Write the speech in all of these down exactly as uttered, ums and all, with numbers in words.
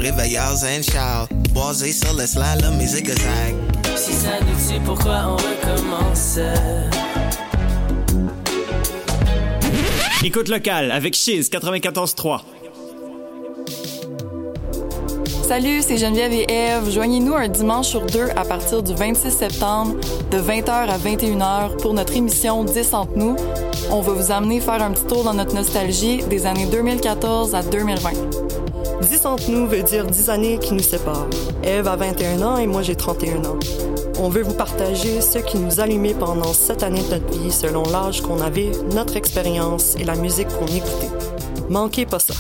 réveilleurs and shout. Boisé sur le slide, la musique attaque. Si ça nous tue, pourquoi on recommence? Écoute locale avec Chiz quatre-vingt-quatorze trois. Salut, c'est Geneviève et Ève. Joignez-nous un dimanche sur deux à partir du vingt-six septembre de vingt heures à vingt et une heures pour notre émission dix entre nous. On va vous amener faire un petit tour dans notre nostalgie des années deux mille quatorze à deux mille vingt. dix entre nous veut dire dix années qui nous séparent. Ève a vingt et un ans et moi j'ai trente et un ans. On veut vous partager ce qui nous allumait pendant sept années de notre vie selon l'âge qu'on avait, notre expérience et la musique qu'on écoutait. Manquez pas ça.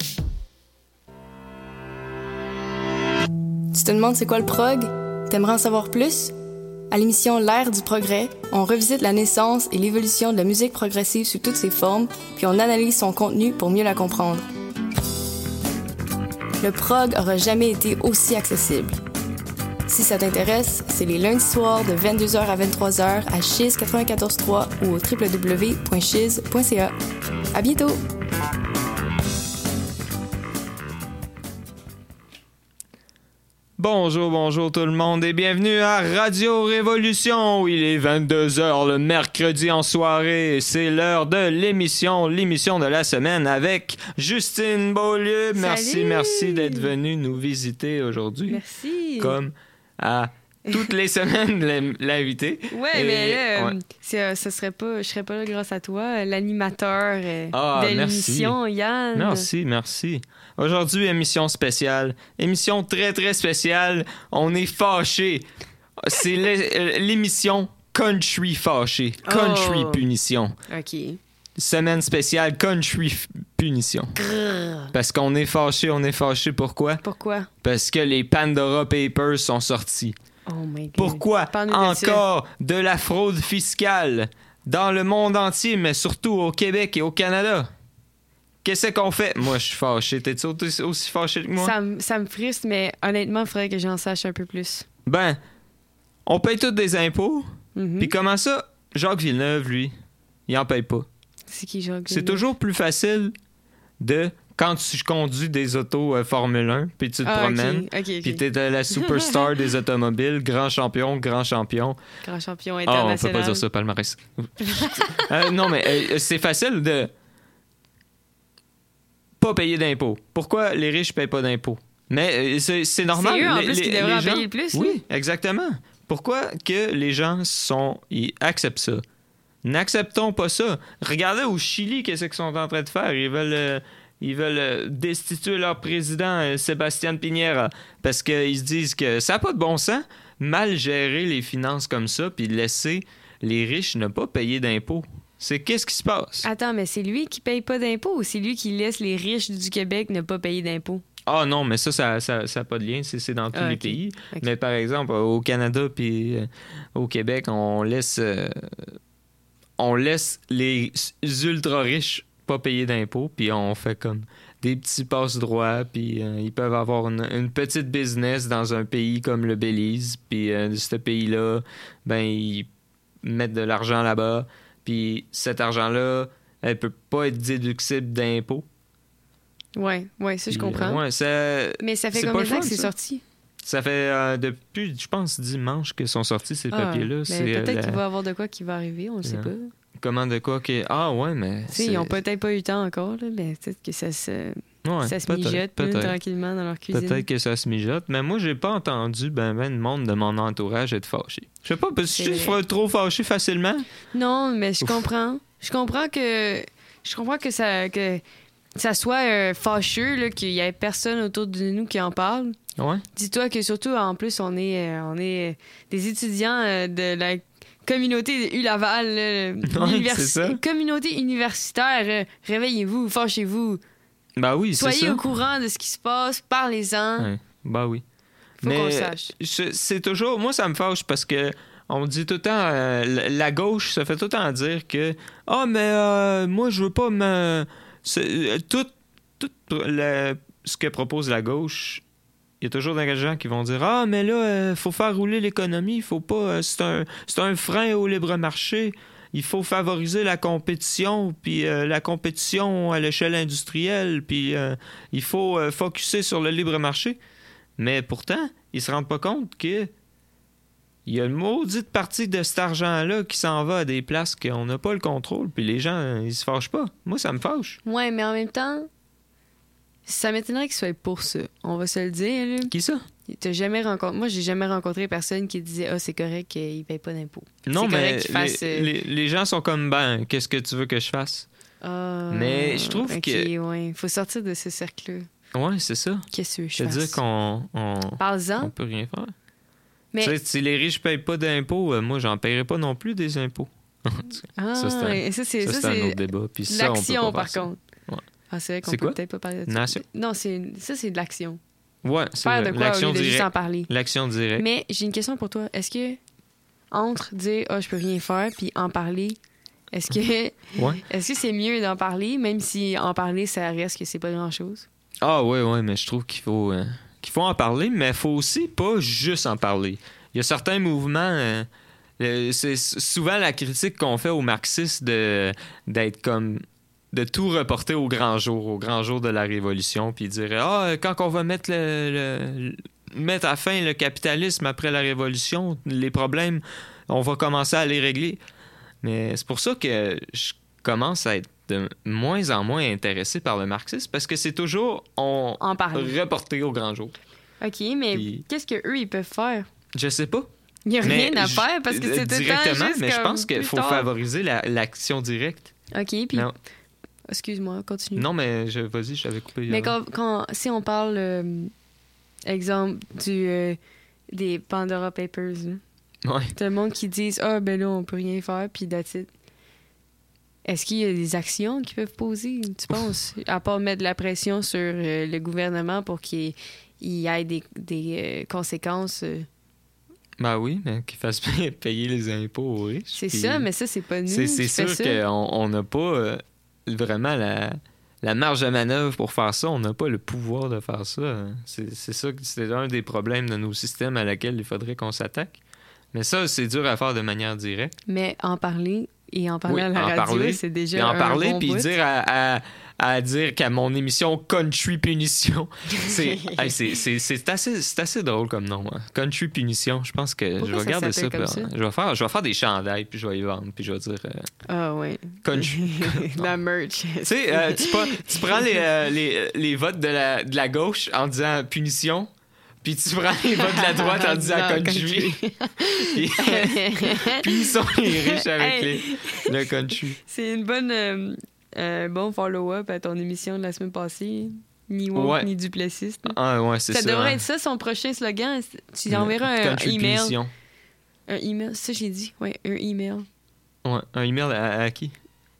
Tu te demandes c'est quoi le prog? T'aimerais en savoir plus? À l'émission L'ère du progrès, on revisite la naissance et l'évolution de la musique progressive sous toutes ses formes, puis on analyse son contenu pour mieux la comprendre. Le prog aura jamais été aussi accessible. Si ça t'intéresse, c'est les lundis soirs de vingt-deux heures à vingt-trois heures à Chiz quatre-vingt-quatorze trois ou au w w w point chiz point c a. À bientôt! Bonjour, bonjour tout le monde et bienvenue à Radio Révolution. Il est vingt-deux heures le mercredi en soirée. C'est l'heure de l'émission, l'émission de la semaine avec Justine Beaulieu. Merci, Salut. merci d'être venue nous visiter aujourd'hui. Merci. Comme à toutes les semaines l'inviter. Ouais, et, mais là, ouais. euh, c'est, euh, ça serait pas, je serais pas là grâce à toi, l'animateur euh, Ah, de l'émission, merci. Yann. Merci, merci. Aujourd'hui, émission spéciale. Émission très, très spéciale. On est fâchés. C'est l'é- l'émission Country Fâché. Country Oh. Punition. OK. Semaine spéciale Country f- Punition. Grrr. Parce qu'on est fâchés. On est fâchés. Pourquoi? Pourquoi? Parce que les Pandora Papers sont sortis. Oh my God. Pourquoi? Parle-nous de ça. Encore de la fraude fiscale dans le monde entier, mais surtout au Québec et au Canada. Qu'est-ce qu'on fait? Moi, je suis fâché. T'es-tu aussi, aussi fâché que moi? Ça, me- ça me frustre, mais honnêtement, il faudrait que j'en sache un peu plus. Ben, on paye tous des impôts. Mhm. Puis comment ça? Jacques Villeneuve, lui, il en paye pas. C'est qui, Jacques? C'est toujours plus facile de... Quand tu conduis des autos euh, Formule un, puis tu te Ah, ok, promènes, ok, ok. puis t'es de la superstar des automobiles, grand champion, grand champion. Grand champion Ah, on peut international. pas dire ça, palmarès. Euh, non, mais euh, c'est facile de pas payer d'impôts. Pourquoi les riches payent pas d'impôts? Mais euh, c'est, c'est normal. C'est eux, en Les- plus, les- qui devraient les en gens- payer le plus, Oui, exactement. Pourquoi que les gens sont ils acceptent ça? N'acceptons pas ça. Regardez au Chili, qu'est-ce qu'ils sont en train de faire. Ils veulent... euh, Ils veulent euh, destituer leur président, euh, Sébastien Piñera, parce qu'ils se disent que ça n'a pas de bon sens, mal gérer les finances comme ça, puis laisser les riches ne pas payer d'impôts. C'est qu'est-ce qui se passe? Attends, mais c'est lui qui paye pas d'impôts ou c'est lui qui laisse les riches du Québec ne pas payer d'impôts? Ah non, mais ça, ça n'a ça, ça a pas de lien, c'est, c'est dans tous Ah, les ok. pays. Ok. Mais par exemple, au Canada puis euh, au Québec, on laisse, euh, on laisse les ultra-riches pas payer d'impôts, puis on fait comme des petits passe-droits, puis euh, ils peuvent avoir une, une petite business dans un pays comme le Belize, puis euh, ce pays-là, ben ils mettent de l'argent là-bas, puis cet argent-là, elle peut pas être déductible d'impôts. Ouais, ouais, ça, je Puis, comprends. euh, ouais, ça, Mais ça fait c'est combien pas de temps le que fun, c'est ça. sorti? Ça fait euh, depuis, je pense, dimanche que sont sortis ces Ah, papiers-là. ben, C'est, peut-être euh, qu'il la- va y avoir de quoi qui va arriver, on le sait Non. pas. Comment de quoi que... Ah ouais, mais... Tu sais, ils ont peut-être pas eu le temps encore, là, mais peut-être que ça se, Ouais, ça se peut-être, mijote là, peut-être. tranquillement dans leur cuisine. Peut-être que ça se mijote, mais moi, j'ai pas entendu ben ben de monde de mon entourage être fâché. Je sais pas, parce que C'est je vrai. suis trop fâché facilement. Non, mais je Ouf. comprends. Je comprends que je comprends que ça que ça soit euh, fâcheux là, qu'il y ait personne autour de nous qui en parle. Ouais. Dis-toi que surtout en plus on est euh, on est des étudiants euh, de la communauté de U-Laval, là, Ouais, c'est ça. communauté universitaire. euh, réveillez-vous, fâchez-vous. Ben oui, c'est Soyez ça. au courant de ce qui se passe, parlez-en. Ouais, ben oui. Faut mais qu'on sache. je- c'est toujours... Moi, ça me fâche parce que on dit tout le temps... euh, la- la gauche se fait tout le temps dire que... Ah, mais euh, moi, je veux pas me... c'est- euh, Tout, tout le- ce que propose la gauche... Il y a toujours des gens qui vont dire « Ah, mais là, il faut faire rouler l'économie, faut pas... euh, c'est un, c'est un frein au libre marché. il faut favoriser la compétition, puis euh, la compétition à l'échelle industrielle, puis euh, il faut euh, focusser sur le libre marché. Mais pourtant, ils se rendent pas compte que il y a une maudite partie de cet argent-là qui s'en va à des places qu'on n'a pas le contrôle, puis les gens, ils se fâchent pas. Moi, ça me fâche. Ouais, mais en même temps, ça m'étonnerait qu'ils soient pour ça. On va se le dire, là. Qui ça? T'as jamais rencontré... Moi, j'ai jamais rencontré personne qui disait « Ah, c'est correct qu'ils payent pas d'impôts. » Non, c'est mais correct qu'ils fassent, les, euh... les, les gens sont comme, ben, qu'est-ce que tu veux que je fasse? Ah, mais je trouve okay, que... ouais. Faut sortir de ce cercle-là. Ouais, c'est ça. Qu'est-ce que je fasse? C'est-à-dire qu'on... On, Parle-en. on peut rien faire. Mais... Tu sais, si les riches payent pas d'impôts, euh, moi, j'en paierai pas non plus des impôts. ah, ça, c'est un, ça, c'est, ça, ça, c'est c'est un autre débat. Puis ça, l'action, on peut pas par faire contre. Ça. Ouais. Ah, c'est vrai qu'on c'est peut quoi? peut-être pas parler de ça. Nation? Non, c'est, ça, c'est de l'action. Ouais, c'est faire vrai. de quoi L'action au lieu de juste en directe. parler. L'action directe. Mais j'ai une question pour toi. Est-ce que, entre dire « Ah, oh, je peux rien faire » puis en parler, est-ce que, ouais. est-ce que c'est mieux d'en parler, même si en parler, ça reste que c'est pas grand-chose? Ah, ouais, ouais, mais je trouve qu'il faut, euh, qu'il faut en parler, mais il faut aussi pas juste en parler. Il y a certains mouvements... Euh, euh, c'est souvent la critique qu'on fait aux marxistes de, d'être comme... de tout reporter au grand jour, au grand jour de la Révolution, puis dire « Ah, quand on va mettre, le, le, mettre à fin le capitalisme après la Révolution, les problèmes, on va commencer à les régler. » Mais c'est pour ça que je commence à être de moins en moins intéressé par le marxisme, parce que c'est toujours on en parler. Reporté au grand jour. OK, mais puis, qu'est-ce qu'eux, ils peuvent faire? Je sais pas. Il n'y a mais rien à faire, parce que c'est tout le temps directement, juste mais je comme pense qu'il faut tard. favoriser la, l'action directe. OK, puis... Non. Excuse-moi, continue. Non, mais je, vas-y, je t'avais coupé. Mais quand, quand, si on parle, euh, exemple, du, euh, des Pandora Papers, là, ouais. tout le monde qui dit « Ah, ben là, on peut rien faire, puis that's it. » Est-ce qu'il y a des actions qu'ils peuvent poser, tu penses? À part mettre de la pression sur euh, le gouvernement pour qu'il y ait des, des euh, conséquences... Euh... Ben oui, mais qu'ils fassent payer les impôts aux riches. C'est puis... ça, mais ça, c'est pas nous C'est, c'est qui sûr fait qu'on n'a pas euh, vraiment la, la marge de manœuvre pour faire ça. On n'a pas le pouvoir de faire ça. C'est, c'est ça que c'est un des problèmes de nos systèmes à laquelle il faudrait qu'on s'attaque. Mais ça, c'est dur à faire de manière directe. Mais en parler et en parler oui, à la en radio, parler, c'est déjà et en un parler, bon puis bout. dire à, à, à dire qu'à mon émission Country Punition, c'est, hey, c'est, c'est, c'est, assez, c'est assez drôle comme nom. Hein. Country Punition, je pense que Pourquoi je vais ça regarder ça. s'appelle Puis, comme ça? je, vais faire, je vais faire des chandails, puis je vais y vendre, puis je vais dire... Euh, ah ouais. Country. La merch. Tu sais, euh, tu, tu prends les, euh, les, les votes de la, de la gauche en disant Punition, puis tu prends les votes de la droite en disant Country. Puis, punissons les riches avec hey. les, le Country. C'est une bonne euh, euh, bon follow-up à ton émission de la semaine passée. Ni woke, ouais. ni duplessiste. Ah ouais, c'est ça. Ça devrait hein. être ça, son prochain slogan. Tu enverras un Country email. Punition. Un email, ça j'ai dit. Ouais, un email. Ouais, un email à, à qui?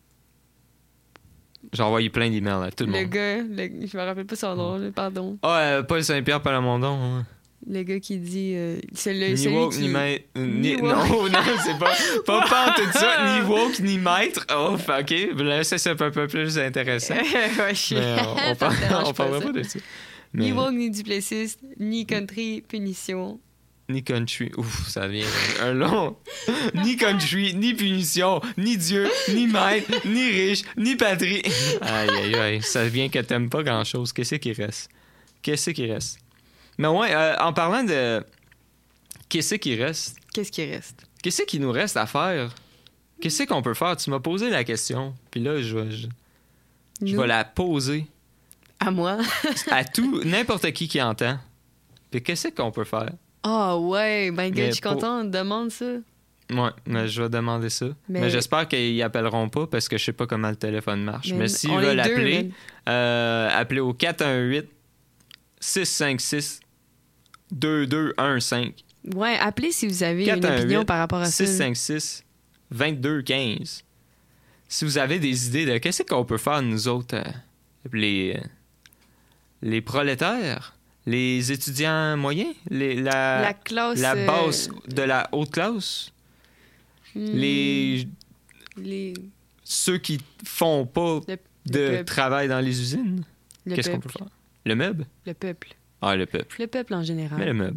J'ai envoyé plein d'emails à tout le, le monde. Gars, le je me rappelle pas son nom, là, pardon. Ah, euh, Paul Saint-Pierre Palamondon. Hein. Le gars qui dit... Euh, c'est le, Ni celui woke, qui... ni maître. Ni... Ni Non, woke. non, c'est pas... Pas, pas en tout ça. Ni woke, ni maître. Oh, OK. Là, ça, c'est un peu plus intéressant. ouais, je suis... Mais on, on, Ça me parle, dérange on pas, parlera ça. pas de ça. Ni Mais, woke, ni duplessiste, ni country, punition. Ni country. Ouf, ça devient un long. Ni country, ni punition, ni Dieu, ni maître, ni riche, ni patrie. Aïe, aïe, aïe. Ça vient que t'aimes pas grand-chose. Qu'est-ce qui reste? Qu'est-ce qui reste? Mais ouais, euh, en parlant de... Qu'est-ce qui reste? Qu'est-ce qui reste? Qu'est-ce qui nous reste à faire? Qu'est-ce qu'on peut faire? Tu m'as posé la question. Puis là, je vais, je, je Nous? vais la poser À moi? à tout, n'importe qui qui entend. Puis qu'est-ce qu'on peut faire? Ah oh, ouais, ben gars, Mais je suis pour- contente, demande ça. Ouais, mais je vais demander ça. Mais, Mais- j'espère qu'ils appelleront pas parce que je sais pas comment le téléphone marche. Mais, Mais s'ils on est veulent deux, appeler, man. euh, appelez au quatre un huit, six cinq six, deux deux un cinq. Ouais, appelez si vous avez quatre une un opinion huit, par rapport à ça. six cinq six, deux deux un cinq. Si vous avez des idées de qu'est-ce qu'on peut faire, nous autres, euh, les, euh, les prolétaires, les étudiants moyens, les, la, La classe... la euh, base de la haute classe, hmm, les, les... ceux qui font pas Le, de le peuple. travail dans les usines, Le qu'est-ce qu'on peuple. peut faire? Le meuble? Le peuple. Ah, le peuple. Le peuple en général. Mais le meuble.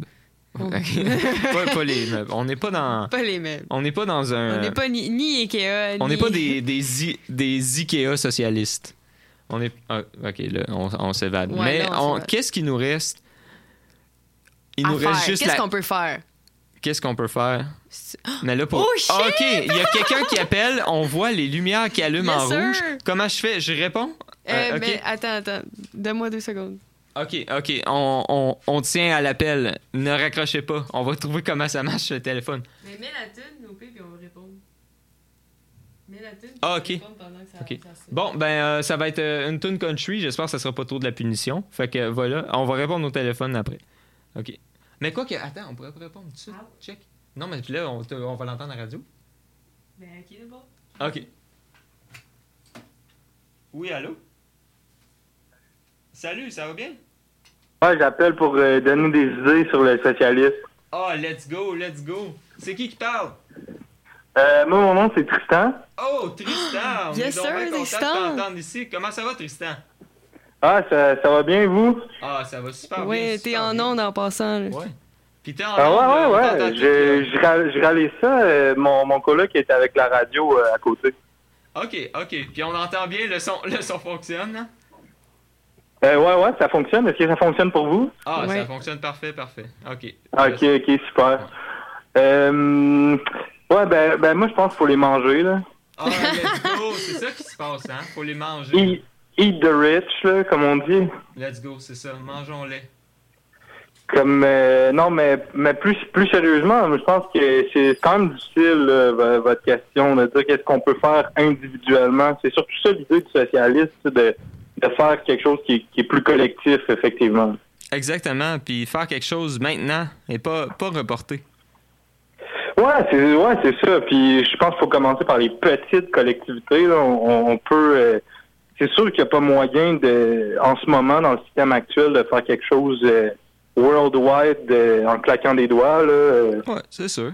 Okay. pas, pas les meubles. On n'est pas dans. Pas les meubles. On n'est pas dans un. On n'est pas ni, ni Ikea. On ni... n'est pas des, des, I, des Ikea socialistes. On est. Ah, ok, là, on, on s'évade. Ouais, Mais là, on on, s'évade. qu'est-ce qui nous reste? Il à nous faire. reste juste Qu'est-ce la... qu'on peut faire? Qu'est-ce qu'on peut faire? Mais là, pour... Oh, shit! Ah, OK, il y a quelqu'un qui appelle. On voit les lumières qui allument Yes, en sir. rouge. Comment je fais? Je réponds? Euh, Euh, OK. Mais attends, attends. Donne-moi deux secondes. OK, OK. On, on, on tient à l'appel. Ne raccrochez pas. On va trouver comment ça marche le téléphone. Mais mets la tune, au pire, puis on va répondre. Mets la tune, Ah, OK. OK. Bon, ben, euh, ça va être euh, une tune country. J'espère que ça sera pas trop de la punition. Fait que voilà, on va répondre au téléphone après. OK. Mais quoi que... Attends, on pourrait pas répondre tout de suite. Check. Non, mais puis là, on, te- on va l'entendre à la radio. Ben, OK, d'abord. OK. Oui, allô? Salut, ça va bien? Ouais, j'appelle pour euh, donner des idées sur le socialisme. Oh, let's go, let's go. C'est qui qui parle? Euh, moi, mon nom, c'est Tristan. Oh, Tristan! On Yes, est donc sir, bien content de Tristan. t'entendre ici. Comment ça va, Tristan? Ah, ça, ça va bien, vous? Ah, ça va super bien. Ouais, t'es super en bien. onde en passant. Là. Ouais. Puis t'es en Ah onde, ouais, on ouais, t'entend ouais. tout, Je, là. je, ré- je réalise ça. euh, mon, mon coloc est avec la radio euh, à côté. OK, OK. Puis on entend bien, le son, le son fonctionne, hein? Euh, ouais, ouais, ça fonctionne. Est-ce que ça fonctionne pour vous? Ah, Ouais. ça fonctionne parfait, parfait. OK. Ah, ok, ok, super. Euh, ouais, ben, ben, moi, je pense qu'il faut les manger, là. Ah, let's go! C'est ça qui se passe, hein? Faut les manger. Eat, eat the rich, là, comme on dit. Let's go, c'est ça. Mangeons-les. Comme, euh, non, mais, mais plus, plus sérieusement, moi, je pense que c'est quand même difficile, là, v- votre question, de dire qu'est-ce qu'on peut faire individuellement. C'est surtout ça l'idée du socialiste, de, de faire quelque chose qui est, qui est plus collectif, effectivement. Exactement. Puis faire quelque chose maintenant et pas, pas reporter. Ouais, c'est ouais, c'est ça. Puis je pense qu'il faut commencer par les petites collectivités. Là. On, on peut. Euh, c'est sûr qu'il n'y a pas moyen de, en ce moment, dans le système actuel, de faire quelque chose euh, worldwide euh, en claquant des doigts. Là. Euh, Ouais, c'est sûr.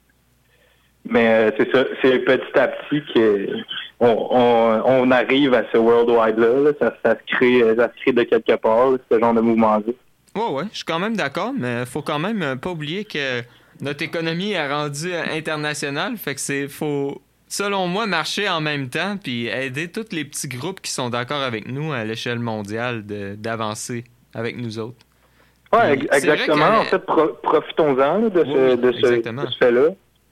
mais euh, c'est ça. C'est petit à petit qu'on on, on arrive à ce worldwide-là. Là. Ça, ça se crée, ça se crée de quelque part, là, ce genre de mouvement-là. Ouais, ouais, je suis quand même d'accord, mais faut quand même euh, pas oublier que notre économie est rendue euh, internationale. Fait que c'est, faut, selon moi, marcher en même temps puis aider tous les petits groupes qui sont d'accord avec nous à l'échelle mondiale de, d'avancer avec nous autres. Ouais, Puis, ex- c'est vrai exactement. que- En fait, pro- profitons-en là, de, ce, Oui, de, ce, exactement. de ce fait-là.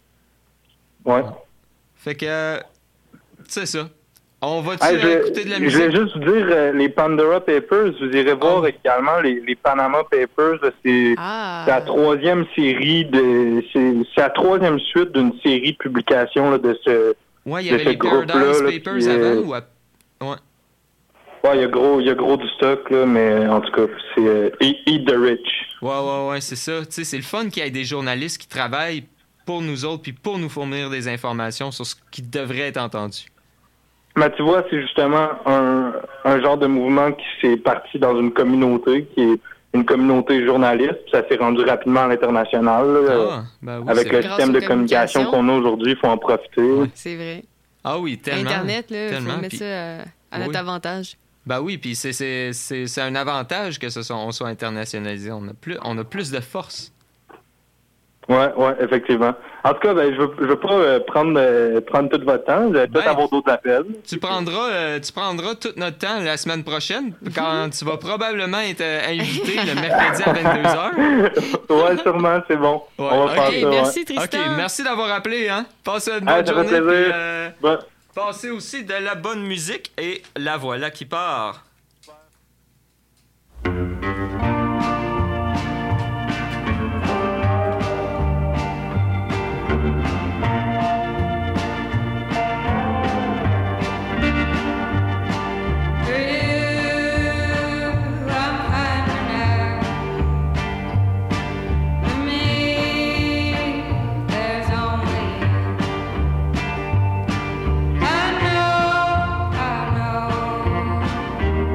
Ouais. Fait que, euh, c'est ça. On va-tu Hey, je, euh, écouter de la je musique? voulais juste vous dire, euh, les Pandora Papers, vous irez voir Oh. également les, les Panama Papers. là, C'est Ah. c'est la troisième série, de c'est c'est la troisième suite d'une série de publications là, de ce... Ouais, il y de avait ce les Paradise groupe-là, là, Papers puis, euh, avant ou à... Ouais. Ouais, il y a gros, il y a gros du stock, là, mais en tout cas, c'est euh, Eat Eat the Rich. Ouais, ouais, ouais, c'est ça. Tu sais, c'est le fun qu'il y ait des journalistes qui travaillent pour nous autres puis pour nous fournir des informations sur ce qui devrait être entendu. Mais tu vois, c'est justement un, un genre de mouvement qui s'est parti dans une communauté, qui est une communauté journaliste, puis ça s'est rendu rapidement à l'international. là. Ah, ben oui, Avec c'est le vrai. système Grâce de aux communication communications. qu'on a aujourd'hui, il faut en profiter. C'est vrai. Ah oui, tellement. Internet, là, il tellement, faut mettre puis- ça à, à Oui. notre avantage. Ben oui, puis c'est, c'est, c'est, c'est un avantage que ce soit, on soit internationalisé. On a plus, on a plus de force. Ouais, ouais, effectivement. En tout cas, ben, je veux, je veux pas euh, prendre, euh, prendre tout votre temps. Je vais Ben, peut-être avoir d'autres appels. Tu prendras, euh, tu prendras tout notre temps la semaine prochaine, quand tu vas probablement être euh, invité le mercredi à vingt-deux heures. Ouais, sûrement, c'est bon. Ouais, On va ok, faire ça, merci ouais. Tristan. OK, merci d'avoir appelé. Hein? Passez une Ah, bonne ça fait journée. plaisir. Puis, euh, Bon. passez aussi de la bonne musique et la voilà qui part. I know, I know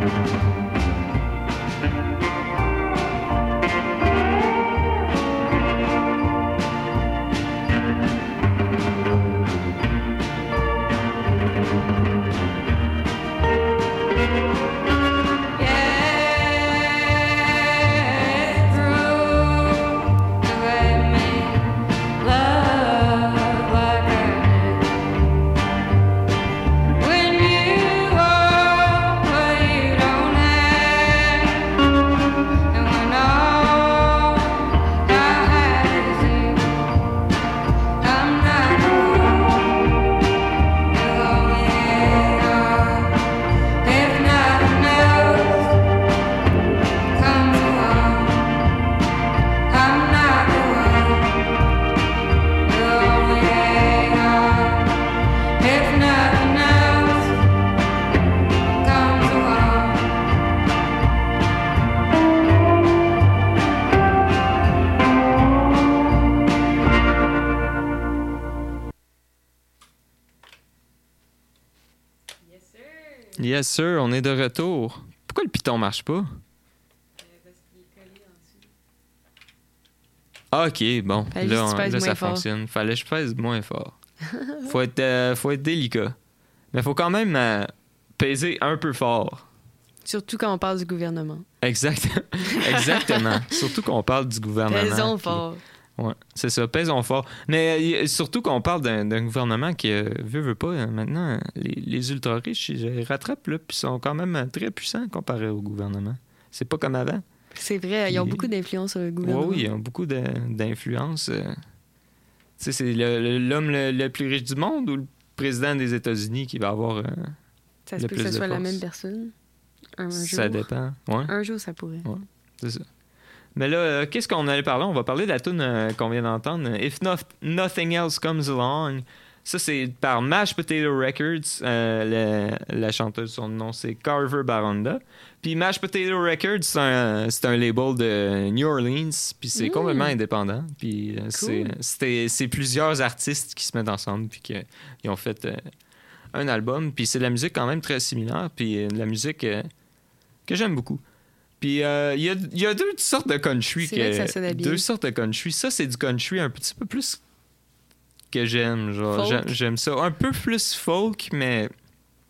Yes, sir, on est de retour. Pourquoi le piton marche pas? Ah, ok, bon. Fallait Là, juste on- que tu pèses là ça moins fort. fonctionne. Fallait que je pèse moins fort. Faut être, euh, faut être délicat. Mais faut quand même euh, peser un peu fort. Surtout quand on parle du gouvernement. Exact. Exactement. Surtout qu'on parle du gouvernement. Pèsons puis- fort. Ouais, c'est ça, pèsons fort. Mais euh, surtout qu'on parle d'un, d'un gouvernement qui, euh, veut, veut pas, euh, maintenant, les, les ultra-riches, ils les rattrapent, là, puis sont quand même euh, très puissants comparé au gouvernement. C'est pas comme avant. C'est vrai, ils ont Puis- beaucoup d'influence sur le Oui, gouvernement. oui, ils ont beaucoup de- d'influence. euh. Tu sais, c'est le- le- l'homme le, le plus riche du monde ou le président des États-Unis qui va avoir... euh, Ça se le peut plus que ce de soit la force. même personne. Un Ça jour. dépend. Ouais, Un jour, ça pourrait. Ouais. c'est ça. Mais là, euh, qu'est-ce qu'on allait parler? On va parler de la tune euh, qu'on vient d'entendre, euh, If Not- Nothing Else Comes Along. Ça, c'est par Mashed Potato Records. Euh, le- la chanteuse, son nom, c'est Carver Baronda. Puis Mashed Potato Records, c'est un, c'est un label de New Orleans. Puis c'est Mm. complètement indépendant. Puis euh, c'est, c'était- c'est plusieurs artistes qui se mettent ensemble. Puis qui ils ont fait euh, un album. Puis c'est de la musique quand même très similaire. Puis euh, de la musique euh, que j'aime beaucoup. Puis il euh, y, a, y a deux sortes de country. C'est vrai que ça sonnait bien. Deux sortes de country. Ça, c'est du country un petit peu plus que j'aime. Genre, Folk. j'aime, j'aime ça. Un peu plus folk, mais... Tu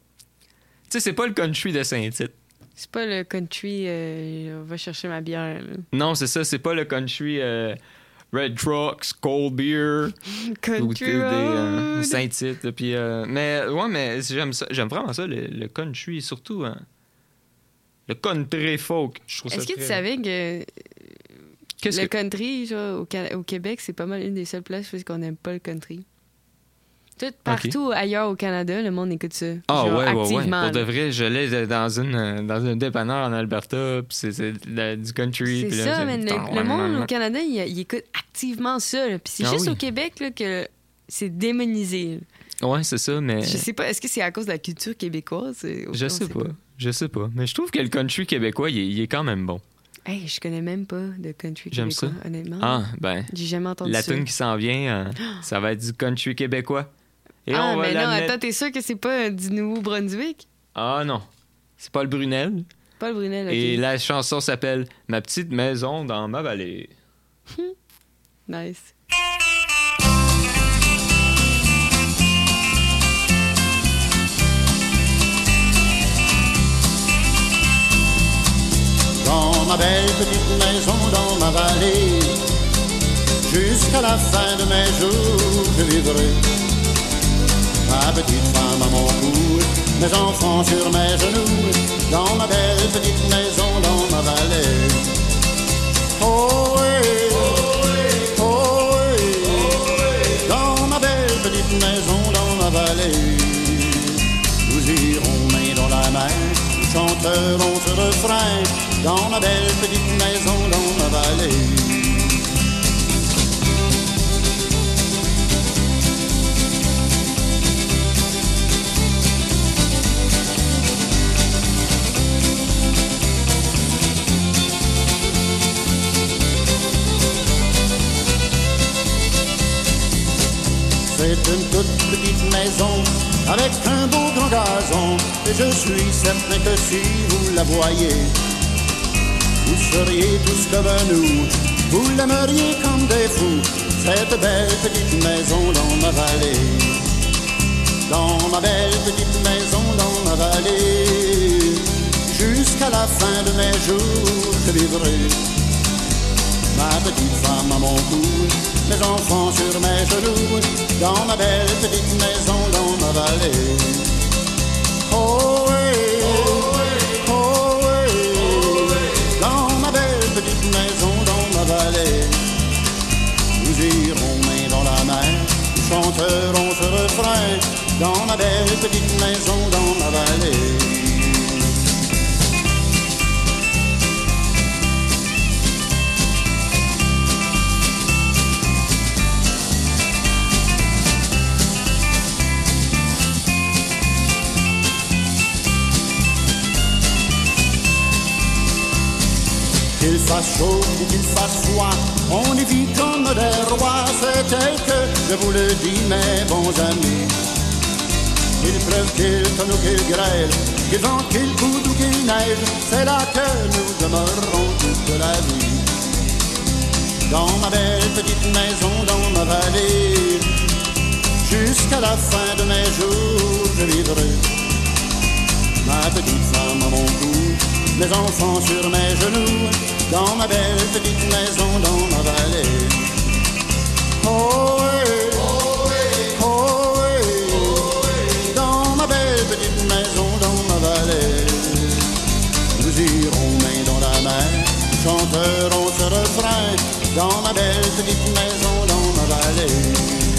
sais, c'est pas le country de Saint-Tite. C'est pas le country, euh, on va chercher ma bière. là. Non, c'est ça. C'est pas le country euh, Red Trucks, Cold Beer, ou Country des, euh, road. Saint-Tite. là, Puis, euh, mais ouais, mais j'aime ça. J'aime vraiment ça, le, le country, surtout... hein, le country folk. Je trouve ça Est-ce que tu très- savais que Qu'est-ce le que... country, genre, au, Can- au Québec, c'est pas mal une des seules places où est-ce qu'on n'aime pas le country? Tout partout ailleurs au Canada, le monde écoute ça. Ah genre, ouais, ouais, ouais. activement, Pour de là. vrai, je l'ai dans, une, euh, dans un dépanneur en Alberta, puis c'est, c'est la- du country. C'est puis là, ça, c'est- mais le, le monde au Canada, il, il écoute activement ça. là. Puis c'est Ah juste oui. au Québec là, que c'est démonisé. là. Ouais, c'est ça, mais... Je sais pas, est-ce que c'est à cause de la culture québécoise? C'est- Je on sais sait pas. Je sais pas. Mais je trouve que le country québécois, il est, il est quand même bon. Hey, je connais même pas de country J'aime québécois, ça. honnêtement. Ah, ben... J'ai jamais entendu La ça. tune qui s'en vient, euh, ça va être du country québécois. Et ah, on va mais non, la mettre- attends, t'es sûr que c'est pas euh, du Nouveau-Brunswick? Ah non, c'est pas le Brunel. Pas le Brunel, ok. Et la chanson s'appelle « Ma petite maison dans ma vallée Nice. Dans ma belle petite maison dans ma vallée, jusqu'à la fin de mes jours je vivrai. Ma petite femme à mon cou, mes enfants sur mes genoux, dans ma belle petite maison dans ma vallée. Oh oui, oh oui, dans ma belle petite maison dans ma vallée. Nous irons main dans la main, nous chanterons ce refrain, dans ma belle petite maison dans ma vallée. C'est une toute petite maison avec un beau grand gazon. Et je suis certain que si vous la voyez, vous seriez tous comme nous, vous l'aimeriez comme des fous, cette belle petite maison dans ma vallée. Dans ma belle petite maison dans ma vallée, jusqu'à la fin de mes jours je vivrai. Ma petite femme à mon cou, mes enfants sur mes genoux, dans ma belle petite maison dans ma vallée. Oh oui, oh oui, oh oui, dans ma belle petite maison dans ma vallée. Nous irons main dans la main, nous chanterons ce refrain, dans ma belle petite maison dans ma vallée. Qu'il fasse chaud ou qu'il fasse froid, on y vit comme des rois, c'est tel que je vous le dis mes bons amis. Qu'il pleuve, qu'il tonne ou qu'il grêle, qu'il vente, qu'il coude ou qu'il neige, c'est là que nous demeurerons toute la vie. Dans ma belle petite maison dans ma vallée, jusqu'à la fin de mes jours je vivrai. Ma petite femme à mon cou, mes enfants sur mes genoux, dans ma belle petite maison dans ma vallée. Oh oui, oh oui, oh oui, oh oui, dans ma belle petite maison dans ma vallée. Nous irons main dans la main, nous chanterons ce refrain, dans ma belle petite maison dans ma vallée.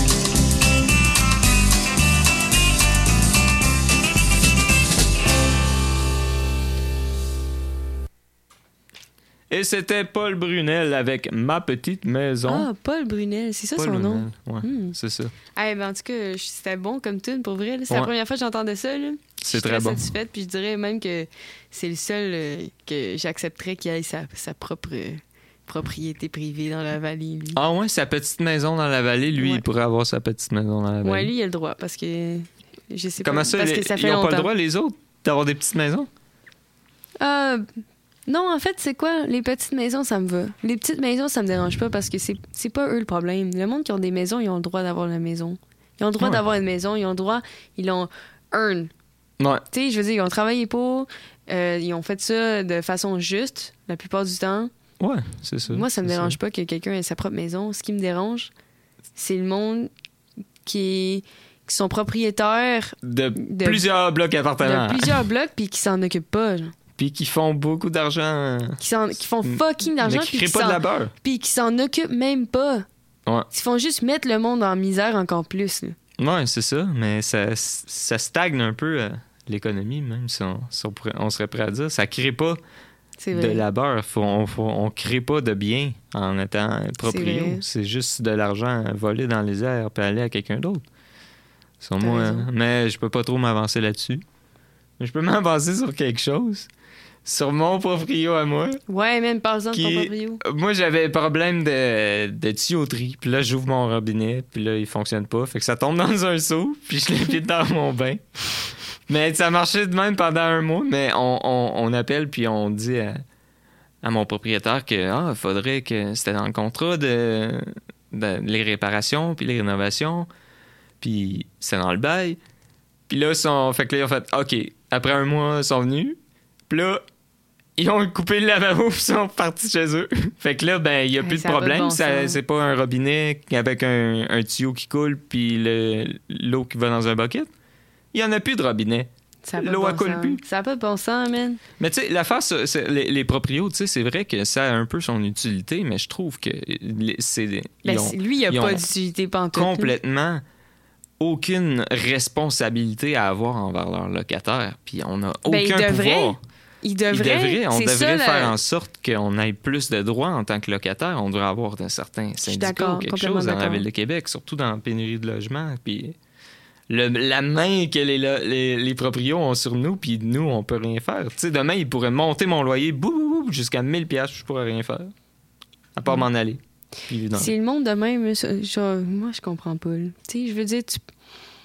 Et c'était Paul Brunel avec Ma petite maison. Ah, Paul Brunel, c'est ça Paul son Brunel. nom? Ouais, Hmm. c'est ça. Ah, ben, en tout cas, je- c'était bon comme tune pour vrai. là. C'est Ouais. la première fois que j'entendais ça. Là. C'est Je suis très bon. satisfaite, puis je dirais même que c'est le seul euh, que j'accepterais qu'il ait sa, sa propre euh, propriété privée dans la vallée. Lui. Ah ouais, sa petite maison dans la vallée, lui, Ouais. il pourrait avoir sa petite maison dans la vallée. Ouais, lui, il a le droit parce que je sais Comment pas. ça, parce les- que ça ils fait n'ont longtemps. pas le droit, les autres, d'avoir des petites maisons? Euh, non, en fait, c'est quoi? Les petites maisons, ça me va. Les petites maisons, ça me dérange pas parce que c'est, c'est pas eux le problème. Le monde qui ont des maisons, ils ont le droit d'avoir la maison. Ils ont le droit Ouais. d'avoir une maison, ils ont le droit, ils l'ont earn. Ouais. Tu sais, je veux dire, ils ont travaillé pour, euh, ils ont fait ça de façon juste la plupart du temps. Ouais, c'est ça. Moi, ça me c'est dérange pas que quelqu'un ait sa propre maison. Ce qui me dérange, c'est le monde qui, est, qui sont propriétaires De, de- plusieurs blocs appartements. de plusieurs blocs puis qui s'en occupent pas. Genre. Puis qui font beaucoup d'argent. Qui, s'en- qui font fucking d'argent Mais qui puis créent qui pas de s'en- labeur. puis qui s'en occupent même pas. Ouais. Ils font juste mettre le monde en misère encore plus. là. Ouais, c'est ça. Mais ça, ça stagne un peu euh, l'économie, même si on, si on, pourrait- on serait prêt à dire. Ça crée pas C'est de vrai. labeur. Faut, on, faut, on crée pas de biens en étant proprio. vrai. C'est juste de l'argent volé dans les airs puis aller à quelqu'un d'autre. Sur T'as moi, raison. hein. Mais je peux pas trop m'avancer là-dessus. Mais je peux m'avancer sur quelque chose. Sur mon proprio à moi. Ouais, même par exemple ton Qui- proprio. Moi, j'avais un problème de, de tuyauterie. Puis là, j'ouvre mon robinet. Puis là, il fonctionne pas. Fait que ça tombe dans un seau. Puis je le vide dans mon bain. Mais ça marchait de même pendant un mois. Mais on, on, on appelle puis on dit à, à mon propriétaire que ah, faudrait que c'était dans le contrat de, de les réparations puis les rénovations. Puis c'est dans le bail. Puis là, ils sont, fait que là, ils ont fait OK. Après un mois, ils sont venus. Puis là, ils ont coupé le lavabo puis ils sont partis chez eux. Fait que là, ben, il n'y a Hey, plus de ça a pas de problème. bon Ça- sens. c'est pas un robinet avec un, un tuyau qui coule puis le- l'eau qui va dans un bucket. Il n'y en a plus de robinet. Ça a pas de L'eau, bon elle coule sens. plus. Ça n'a pas de bon sens, man. Mais tu sais, l'affaire, c'est- c'est- les, les proprios, tu sais, c'est vrai que ça a un peu son utilité, mais je trouve que les- c'est, ils Ben, ont c'est- lui, il a ils pas ont d'utilité pantoute. là. complètement aucune responsabilité à avoir envers leurs locataires. Puis on n'a aucun Ben, il devrait. pouvoir. Il Il devrait. devrait, on c'est devrait ça, la- faire en sorte qu'on ait plus de droits en tant que locataire. On devrait avoir un certain suis syndicat d'accord, ou quelque complètement chose dans la d'accord. ville de Québec, surtout dans la pénurie de logements. Puis le- la main que les, lo- les, les proprios ont sur nous, puis nous, on peut rien faire. Tu sais, demain, ils pourraient monter mon loyer bou, bou, bou, jusqu'à mille piastres, je pourrais rien faire. À part m'en aller. Puis vivre dans- C'est le monde de même. ça, genre, moi, je comprends pas. là. Tu sais, je veux dire, tu...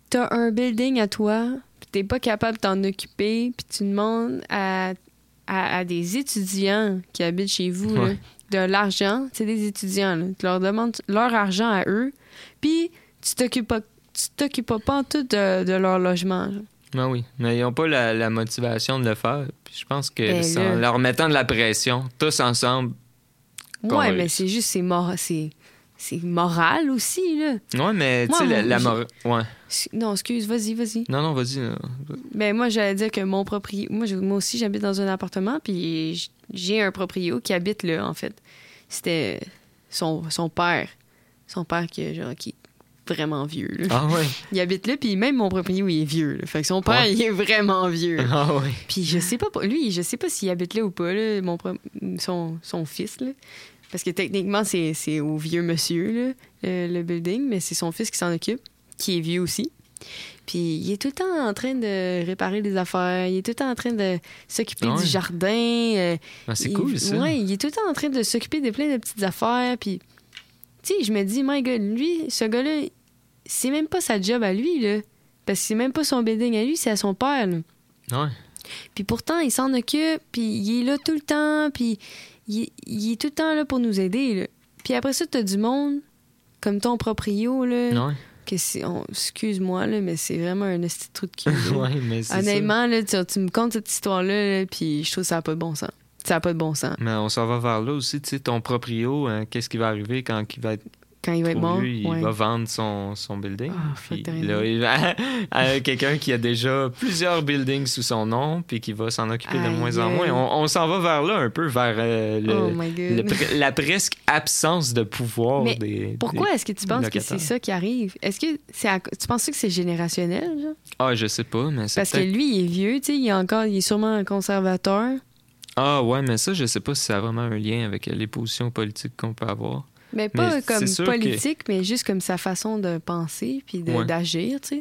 t'as un building à toi, puis t'es pas capable de t'en occuper, puis tu demandes à, à, à des étudiants qui habitent chez vous Ouais. là, de l'argent, c'est des étudiants, là. Tu leur demandes leur argent à eux, puis tu t'occupes pas, tu t'occupes pas en tout de, de leur logement. Là. Ben oui, mais ils n'ont pas la, la motivation de le faire. Puis je pense que Ben c'est là. en leur mettant de la pression, tous ensemble. qu'on Ouais, va mais réussir. c'est juste, c'est, mor- c'est, c'est moral aussi, là. Ouais, mais tu Moi, sais, la, mon- la j'ai- mor- Ouais. Non, excuse, vas-y, vas-y. Non, non, vas-y. là. Ben moi, j'allais dire que mon proprio... Moi, je- moi aussi, j'habite dans un appartement, puis j- j'ai un proprio qui habite là, en fait. C'était son, son père. Son père qui, genre, qui est vraiment vieux, là. Ah ouais. Il habite là, puis même mon proprio, il est vieux, là. Fait que son père, Ouais. il est vraiment vieux. Ah ouais. Puis je sais pas, lui, je sais pas s'il habite là ou pas, là, mon pro- son, son fils, là. Parce que techniquement, c'est, c'est au vieux monsieur, là, le, le building, mais c'est son fils qui s'en occupe, qui est vieux aussi. Puis il est tout le temps en train de réparer des affaires, il est tout le temps en train de s'occuper Ah ouais. du jardin. euh, Ah, c'est il- cool, ça. Ouais, il est tout le temps en train de s'occuper de plein de petites affaires. Puis, tu sais, je me dis, my God, lui, ce gars-là, c'est même pas sa job à lui, là. Parce que c'est même pas son building à lui, c'est à son père, là. Ouais. Puis pourtant, il s'en occupe, puis il est là tout le temps, puis il, est- il est tout le temps là pour nous aider, là. Puis après ça, t'as du monde, comme ton proprio, là, Ouais. que c'est... on- excuse-moi, là, mais c'est vraiment un esti de trou de cul. là. Ouais, mais c'est Honnêtement, là, tu, tu me contes cette histoire-là, là, puis je trouve que ça n'a pas de bon sens. Ça n'a pas de bon sens. ça. Mais on s'en va vers là aussi, tu sais, ton proprio, hein, qu'est-ce qui va arriver quand il va être Quand il va être trop mort, vieux, il ouais. va vendre son, son building. Ah, fuck, Puis t'as là, il va à quelqu'un qui a déjà plusieurs buildings sous son nom, puis qui va s'en occuper de Aïe, moins en aïe. moins. On, on s'en va vers là un peu, vers euh, le, Oh my God. le pre- la presque absence de pouvoir Mais des. Pourquoi des est-ce que tu penses que c'est locataires. ça qui arrive? Est-ce que c'est à- tu penses que c'est générationnel, genre? Ah, je sais pas, mais c'est Parce que peut-être. lui, il est vieux, tu sais, il est encore, il est sûrement un conservateur. Ah, ouais, mais ça, je sais pas si ça a vraiment un lien avec les positions politiques qu'on peut avoir. Mais pas Mais comme c'est sûr politique, mais juste comme sa façon de penser puis de- Ouais. d'agir, tu sais.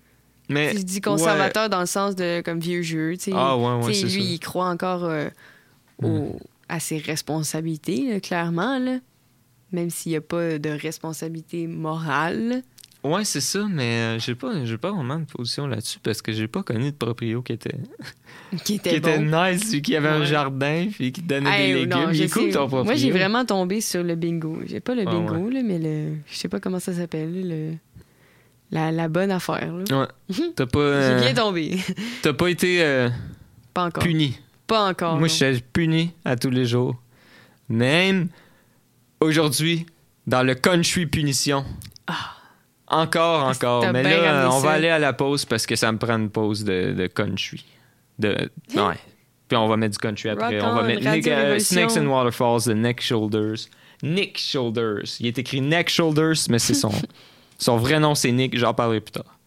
Mais. Je dis conservateur dans le sens de comme vieux jeu, tu sais. Ah, ouais, ouais, Tu sais, c'est lui, ça. il croit encore euh, au- à ses responsabilités, là, clairement, là. Même s'il n'y a pas de responsabilité morale. Ouais, c'est ça, mais euh, j'ai pas, j'ai pas vraiment de position là-dessus parce que j'ai pas connu de proprio qui était, Qui était qui était bon. nice, lui, qui avait un Ouais. jardin puis qui donnait Hey, des légumes. non, Il je est cool sais. ton proprio. Moi, j'ai vraiment tombé sur le bingo. J'ai pas le Ah, bingo, ouais. là, mais le. Je sais pas comment ça s'appelle, le. La, la bonne affaire, là. Ouais. T'as pas, euh, J'ai bien tombé. t'as pas été euh, Pas encore. puni. Pas encore. Moi, non. je suis puni à tous les jours. Même aujourd'hui, dans le country punition. Encore, encore. T'as Mais bien là, ramené on ça. va aller à la pause parce que ça me prend une pause de, de country. De, ouais. Puis on va mettre du country après. Rock on va on, mettre Radio Nick, euh, Révolution. Snakes and Waterfalls de Neck Shoulders. Nick Shoulders. Il est écrit Neck Shoulders, mais c'est son, son vrai nom, c'est Nick. J'en parlerai plus tard.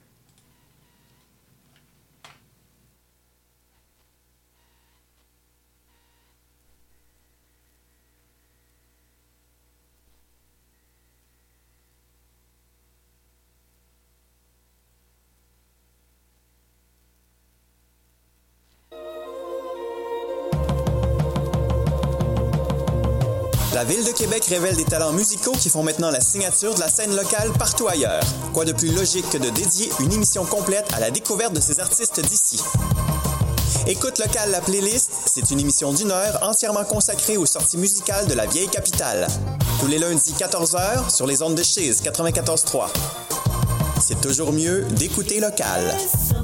La Ville de Québec révèle des talents musicaux qui font maintenant la signature de la scène locale partout ailleurs. Quoi de plus logique que de dédier une émission complète à la découverte de ces artistes d'ici? Écoute local la playlist, c'est une émission d'une heure entièrement consacrée aux sorties musicales de la vieille capitale. Tous les lundis quatorze heures sur les ondes de Chiz quatre-vingt-quatorze trois. C'est toujours mieux d'écouter local.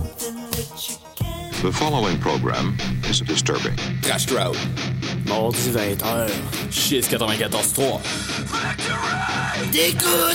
The following program is disturbing. Crash Crowd. Mardi vingt heures. Chiz quatre-vingt-quatorze trois. T'écoutes!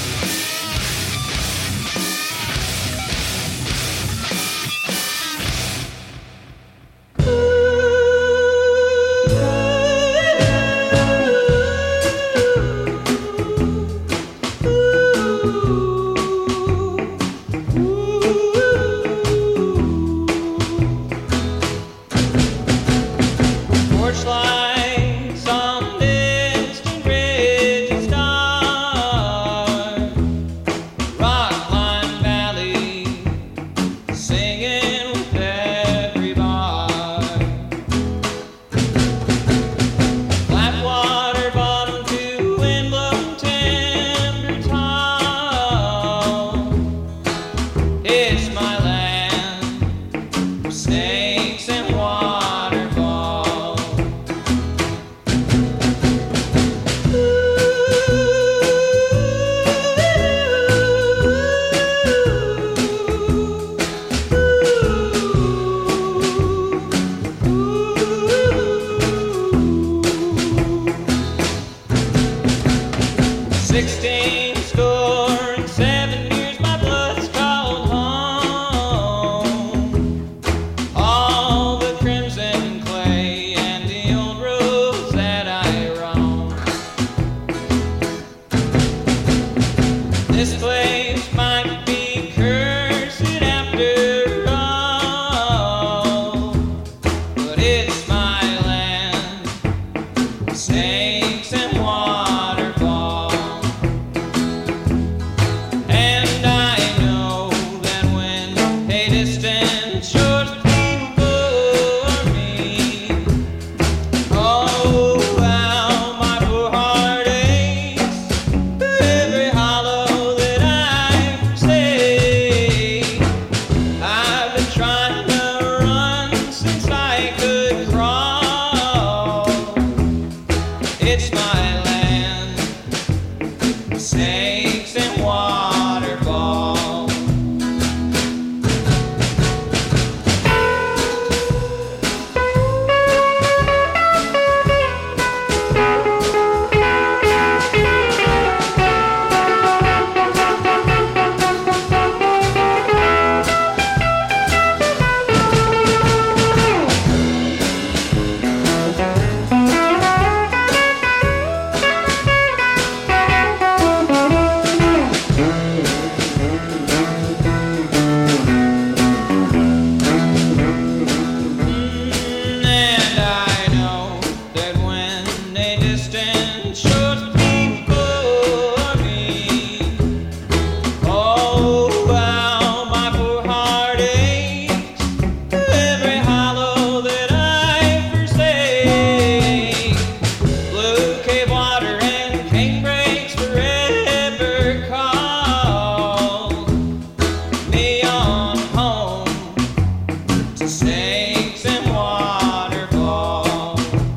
Porch lights on distant ridge and stars. Sixteen score and seven years my blood's called home. All the crimson clay and the old roads that I roam. This place might be cursed after all, but it's my land. Snakes and waterfalls. And I know that when a distant shore's before me, oh, how my poor heart aches for every hollow that I forsake. I've been trying to run since I could crawl. It's my land, snakes and waterfalls. And I know that when a distant shore's before me, oh, how my poor heart aches for every hollow that I forsake. Blue cave water and canebrakes forever call me on home to snakes and waterfalls.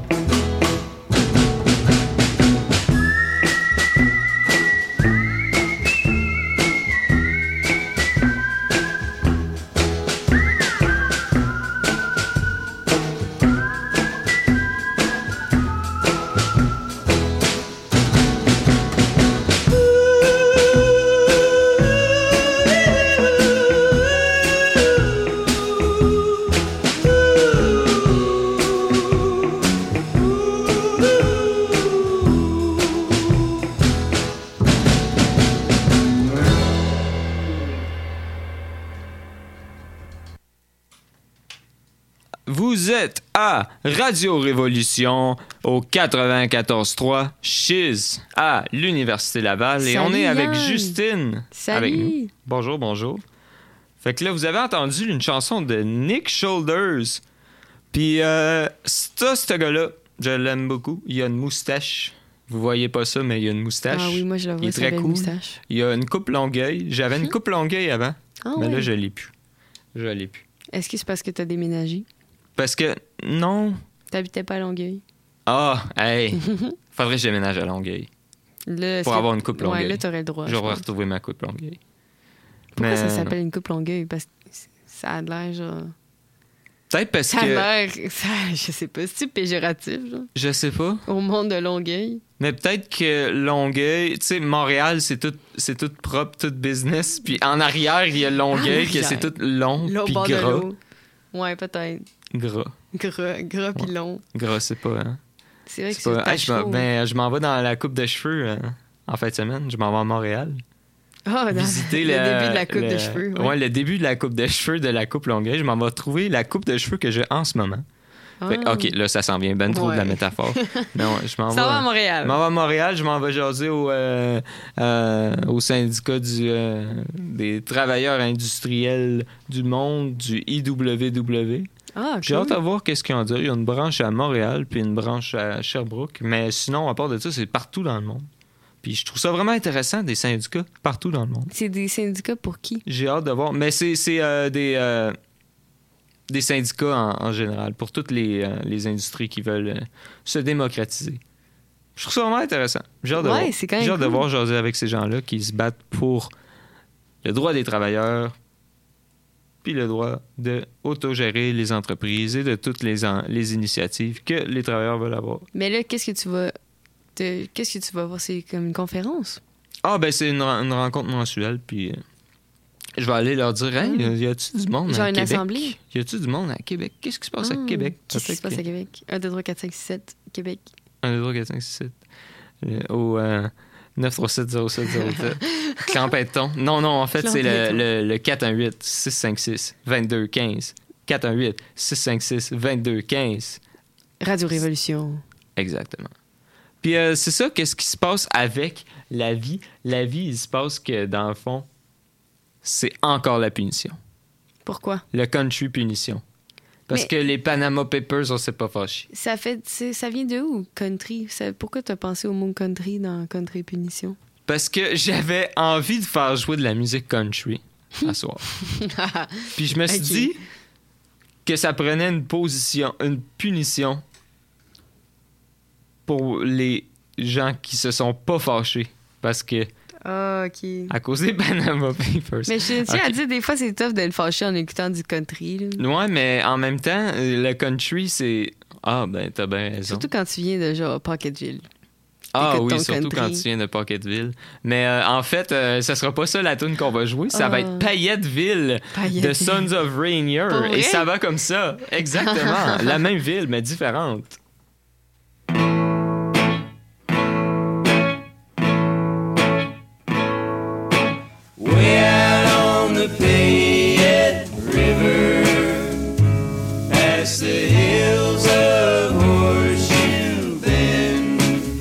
Vous êtes à Radio Révolution au quatre-vingt-quatorze trois Chiz à l'Université Laval et Salut, on est avec Yann. Justine Salut. avec nous. Bonjour, bonjour. Fait que là, vous avez entendu une chanson de Nick Shoulders. Puis, euh, ça, ce gars-là, je l'aime beaucoup. Il a une moustache. Vous voyez pas ça, mais il a une moustache. Ah oui, moi, je la vois, Il est sa très belle cool. moustache. Il a une coupe longueuil. J'avais une coupe longueuil avant, Ah mais là, ouais. je l'ai plus. Je l'ai plus. Est-ce que c'est parce que t'as déménagé? Parce que, non. T'habitais pas à Longueuil? Ah, hey, faudrait que je déménage à Longueuil. Là, Pour est-ce avoir que- une coupe Longueuil. Ouais, là, t'aurais le droit. Je je vais pense. retrouver ma coupe Longueuil. Pourquoi Mais ça non. s'appelle une coupe Longueuil? Parce que ça a l'air, genre... Peut-être parce Ça a que... l'air... Ça, je sais pas, c'est-tu péjoratif, genre? Je sais pas. Au monde de Longueuil? Mais peut-être que Longueuil... Tu sais, Montréal, c'est tout, c'est tout propre, tout business. Puis en arrière, il y a Longueuil, En que c'est arrière. tout long, Là, au puis bord de gras. l'eau. Ouais, peut-être. Gras. Gras, gras pis Ouais. long. Gras, c'est pas... Hein? C'est vrai que C'est c'est pas... pas Hey, je m'en chaud. ben, je m'en vais dans la coupe de cheveux euh, en fin de semaine. Je m'en vais à Montréal. Ah, dans Visiter le la- début de la coupe le- de cheveux. Ouais. Ouais. le début de la coupe de cheveux de la coupe Longueuil. Je m'en vais trouver la coupe de cheveux que j'ai en ce moment. Fait que, Ah. OK, là, ça s'en vient ben trop de la Ouais. métaphore. Non, je m'en Ça vais... va à Montréal. Je m'en vais à Montréal, je m'en vais jaser au, euh, euh, au syndicat du, euh, des travailleurs industriels du monde, du I W W. Ah, J'ai cool. hâte à voir qu'est-ce qu'ils ont à dire. Il y a une branche à Montréal, puis une branche à Sherbrooke. Mais sinon, à part de ça, c'est partout dans le monde. Puis je trouve ça vraiment intéressant, des syndicats partout dans le monde. C'est des syndicats pour qui? J'ai hâte de voir. Mais c'est, c'est euh, des, euh, des syndicats en, en général, pour toutes les, euh, les industries qui veulent euh, se démocratiser. Je trouve ça vraiment intéressant. J'ai hâte de Ouais, voir. c'est quand même J'ai hâte de cool. voir jaser avec ces gens-là qui se battent pour le droit des travailleurs, puis le droit de autogérer les entreprises et de toutes les, en- les initiatives que les travailleurs veulent avoir. Mais là, qu'est-ce que tu vas... te- Qu'est-ce que tu vas voir? C'est comme une conférence? Ah, ben c'est une, une rencontre mensuelle, puis... Euh, je vais aller leur dire, hey, Mm. y a-tu du monde Genre à une Québec? assemblée? Y a-tu du monde à Québec? Qu'est-ce qui se passe Ah, à Québec? Qu'est-ce qui se Peut-être passe que- à Québec? un, deux, trois, quatre, cinq, six, sept, Québec. un, deux, trois, quatre, cinq, six, sept. Euh, au euh, neuf trois sept zéro sept zéro sept. Clampeton. Non, non, en fait, c'est le, Clampeton. le, le quatre un huit six cinq six vingt-deux quinze. quatre un huit six cinq six vingt-deux quinze. Radio Révolution. Exactement. Puis euh, c'est ça, qu'est-ce qui se passe avec la vie? La vie, il se passe que, dans le fond, c'est encore la punition. Pourquoi? Le country punition. Parce Mais- que les Panama Papers, on s'est pas fâchés. Ça fait, c'est- ça vient de où, country? Ça- pourquoi t'as pensé au mot country dans Country Punition? Parce que j'avais envie de faire jouer de la musique country à soir. Puis je me suis Ok. dit que ça prenait une position, une punition pour les gens qui se sont pas fâchés. Parce que, Ah, OK. à cause des Panama Papers. Mais je tiens Ok. à dire, des fois, c'est tough de le fâcher en écoutant du country. là. Ouais, mais en même temps, euh, le country, c'est. Ah, ben, t'as bien raison. Surtout quand tu viens de genre Pocketville. Ah t'écoutes oui, ton surtout country. quand tu viens de Pocketville. Mais euh, en fait, euh, ça sera pas ça la tune qu'on va jouer. Ça va Ah. être Payetteville de Payetteville. Sons of Rainier. Pour vrai? Et ça va comme ça. Exactement. La même ville, mais différente. Way out on the Payette River, past the hills of Horseshoe Bend.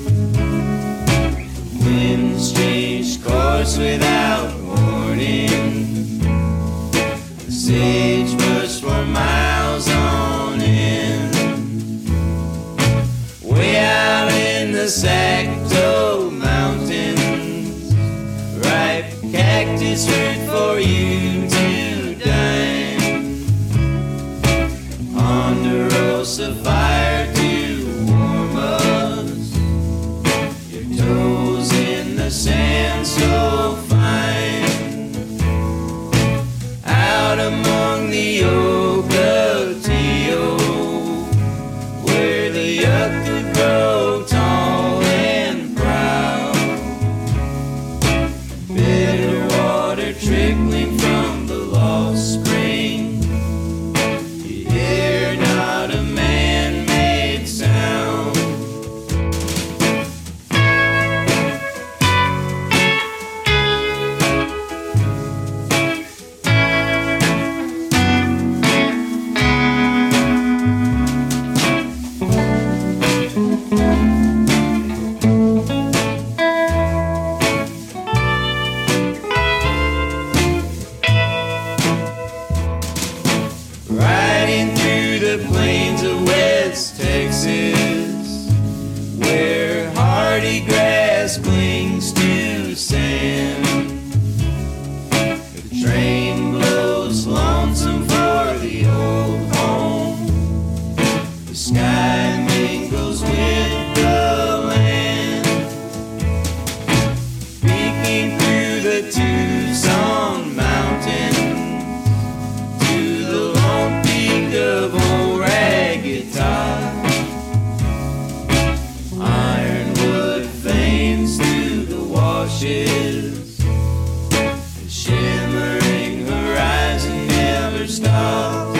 Winds change course without warning. The sagebrush for miles on end. Way out in the Sacktoe Mountains, ripe cactus fruit for you to dine. Ponderosa fire to warm us, your toes in the sand so fine. Out among the Ocotillo, where the yucca grow tall and proud. Bitter water trickling from the lost spring. You hear not a man-made sound. Riding through the plains of West Texas, where hardy grass clings to sand. The train blows lonesome for the old home. The sky mingles with the land. Peeking through the Tucson mountains to the lone peak of old Ragged Top. Ironwood flames through the washes. The shimmering horizon never stops.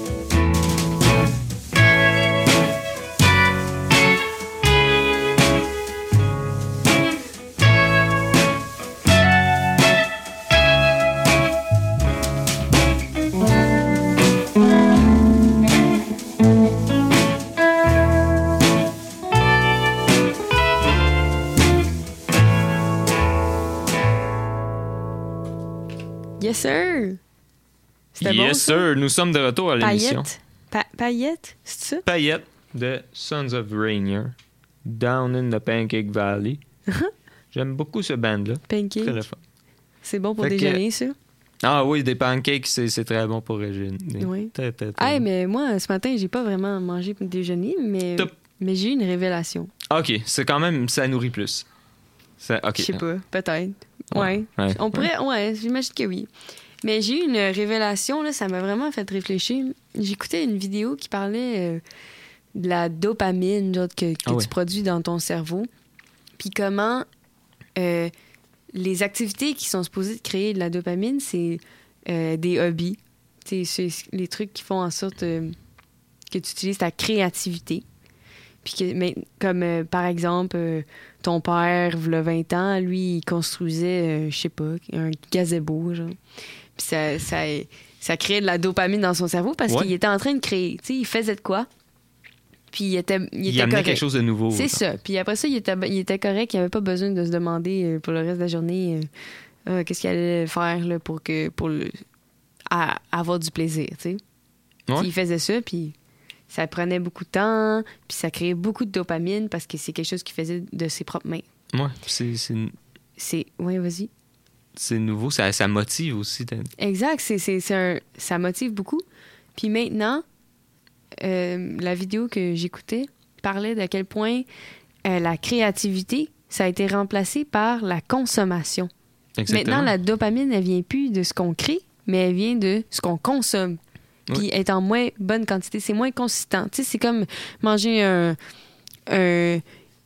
Yes, sir! C'était bon, Yes, ça? sir. Nous sommes de retour à l'émission. Paillette? Pa- Paillette? C'est ça? Payette de Sons of Rainier, Down in the Pancake Valley. J'aime beaucoup ce band-là. Pancake. Très le fun. C'est bon pour Fait que- déjeuner, ça? Ah oui, des pancakes, c'est c'est très bon pour régime. Oui. Très, très, très Hey, bon. mais moi, ce matin, j'ai pas vraiment mangé pour déjeuner, mais, Top. mais j'ai eu une révélation. OK, c'est quand même... Ça nourrit plus. Ça, OK. Je sais pas, peut-être. Ouais. Ouais. Ouais. On pourrait, ouais, j'imagine que oui. Mais j'ai eu une révélation, là, ça m'a vraiment fait réfléchir. J'écoutais une vidéo qui parlait euh, de la dopamine genre, que, que Ah ouais. tu produis dans ton cerveau. Puis comment euh, les activités qui sont supposées de créer de la dopamine, c'est euh, des hobbies. C'est, c'est les trucs qui font en sorte euh, que tu utilises ta créativité. Puis que, mais, comme euh, par exemple, euh, ton père, il y a vingt ans, lui, il construisait, euh, je sais pas, un gazebo, genre. Puis ça, ça, ça créait de la dopamine dans son cerveau parce ouais. qu'il était en train de créer. Tu sais, il faisait de quoi? Puis il était, il il était amenait correct. quelque chose de nouveau. C'est genre. ça. Puis après ça, il était, il était correct. Il n'avait pas besoin de se demander euh, pour le reste de la journée euh, euh, qu'est-ce qu'il allait faire là, pour, que, pour le, à, avoir du plaisir. Tu sais. Ouais. Il faisait ça, puis ça prenait beaucoup de temps, puis ça créait beaucoup de dopamine parce que c'est quelque chose qu'il faisait de ses propres mains. Ouais, c'est... c'est... c'est... Ouais, vas-y. C'est nouveau, ça, ça motive aussi. Exact, c'est, c'est, c'est un, ça motive beaucoup. Puis maintenant, euh, la vidéo que j'écoutais parlait d'à quel point euh, la créativité, ça a été remplacé par la consommation. Exactement. Maintenant, la dopamine, elle vient plus de ce qu'on crée, mais elle vient de ce qu'on consomme. Puis oui. Elle est en moins bonne quantité, c'est moins consistant. Tu sais, c'est comme manger un... un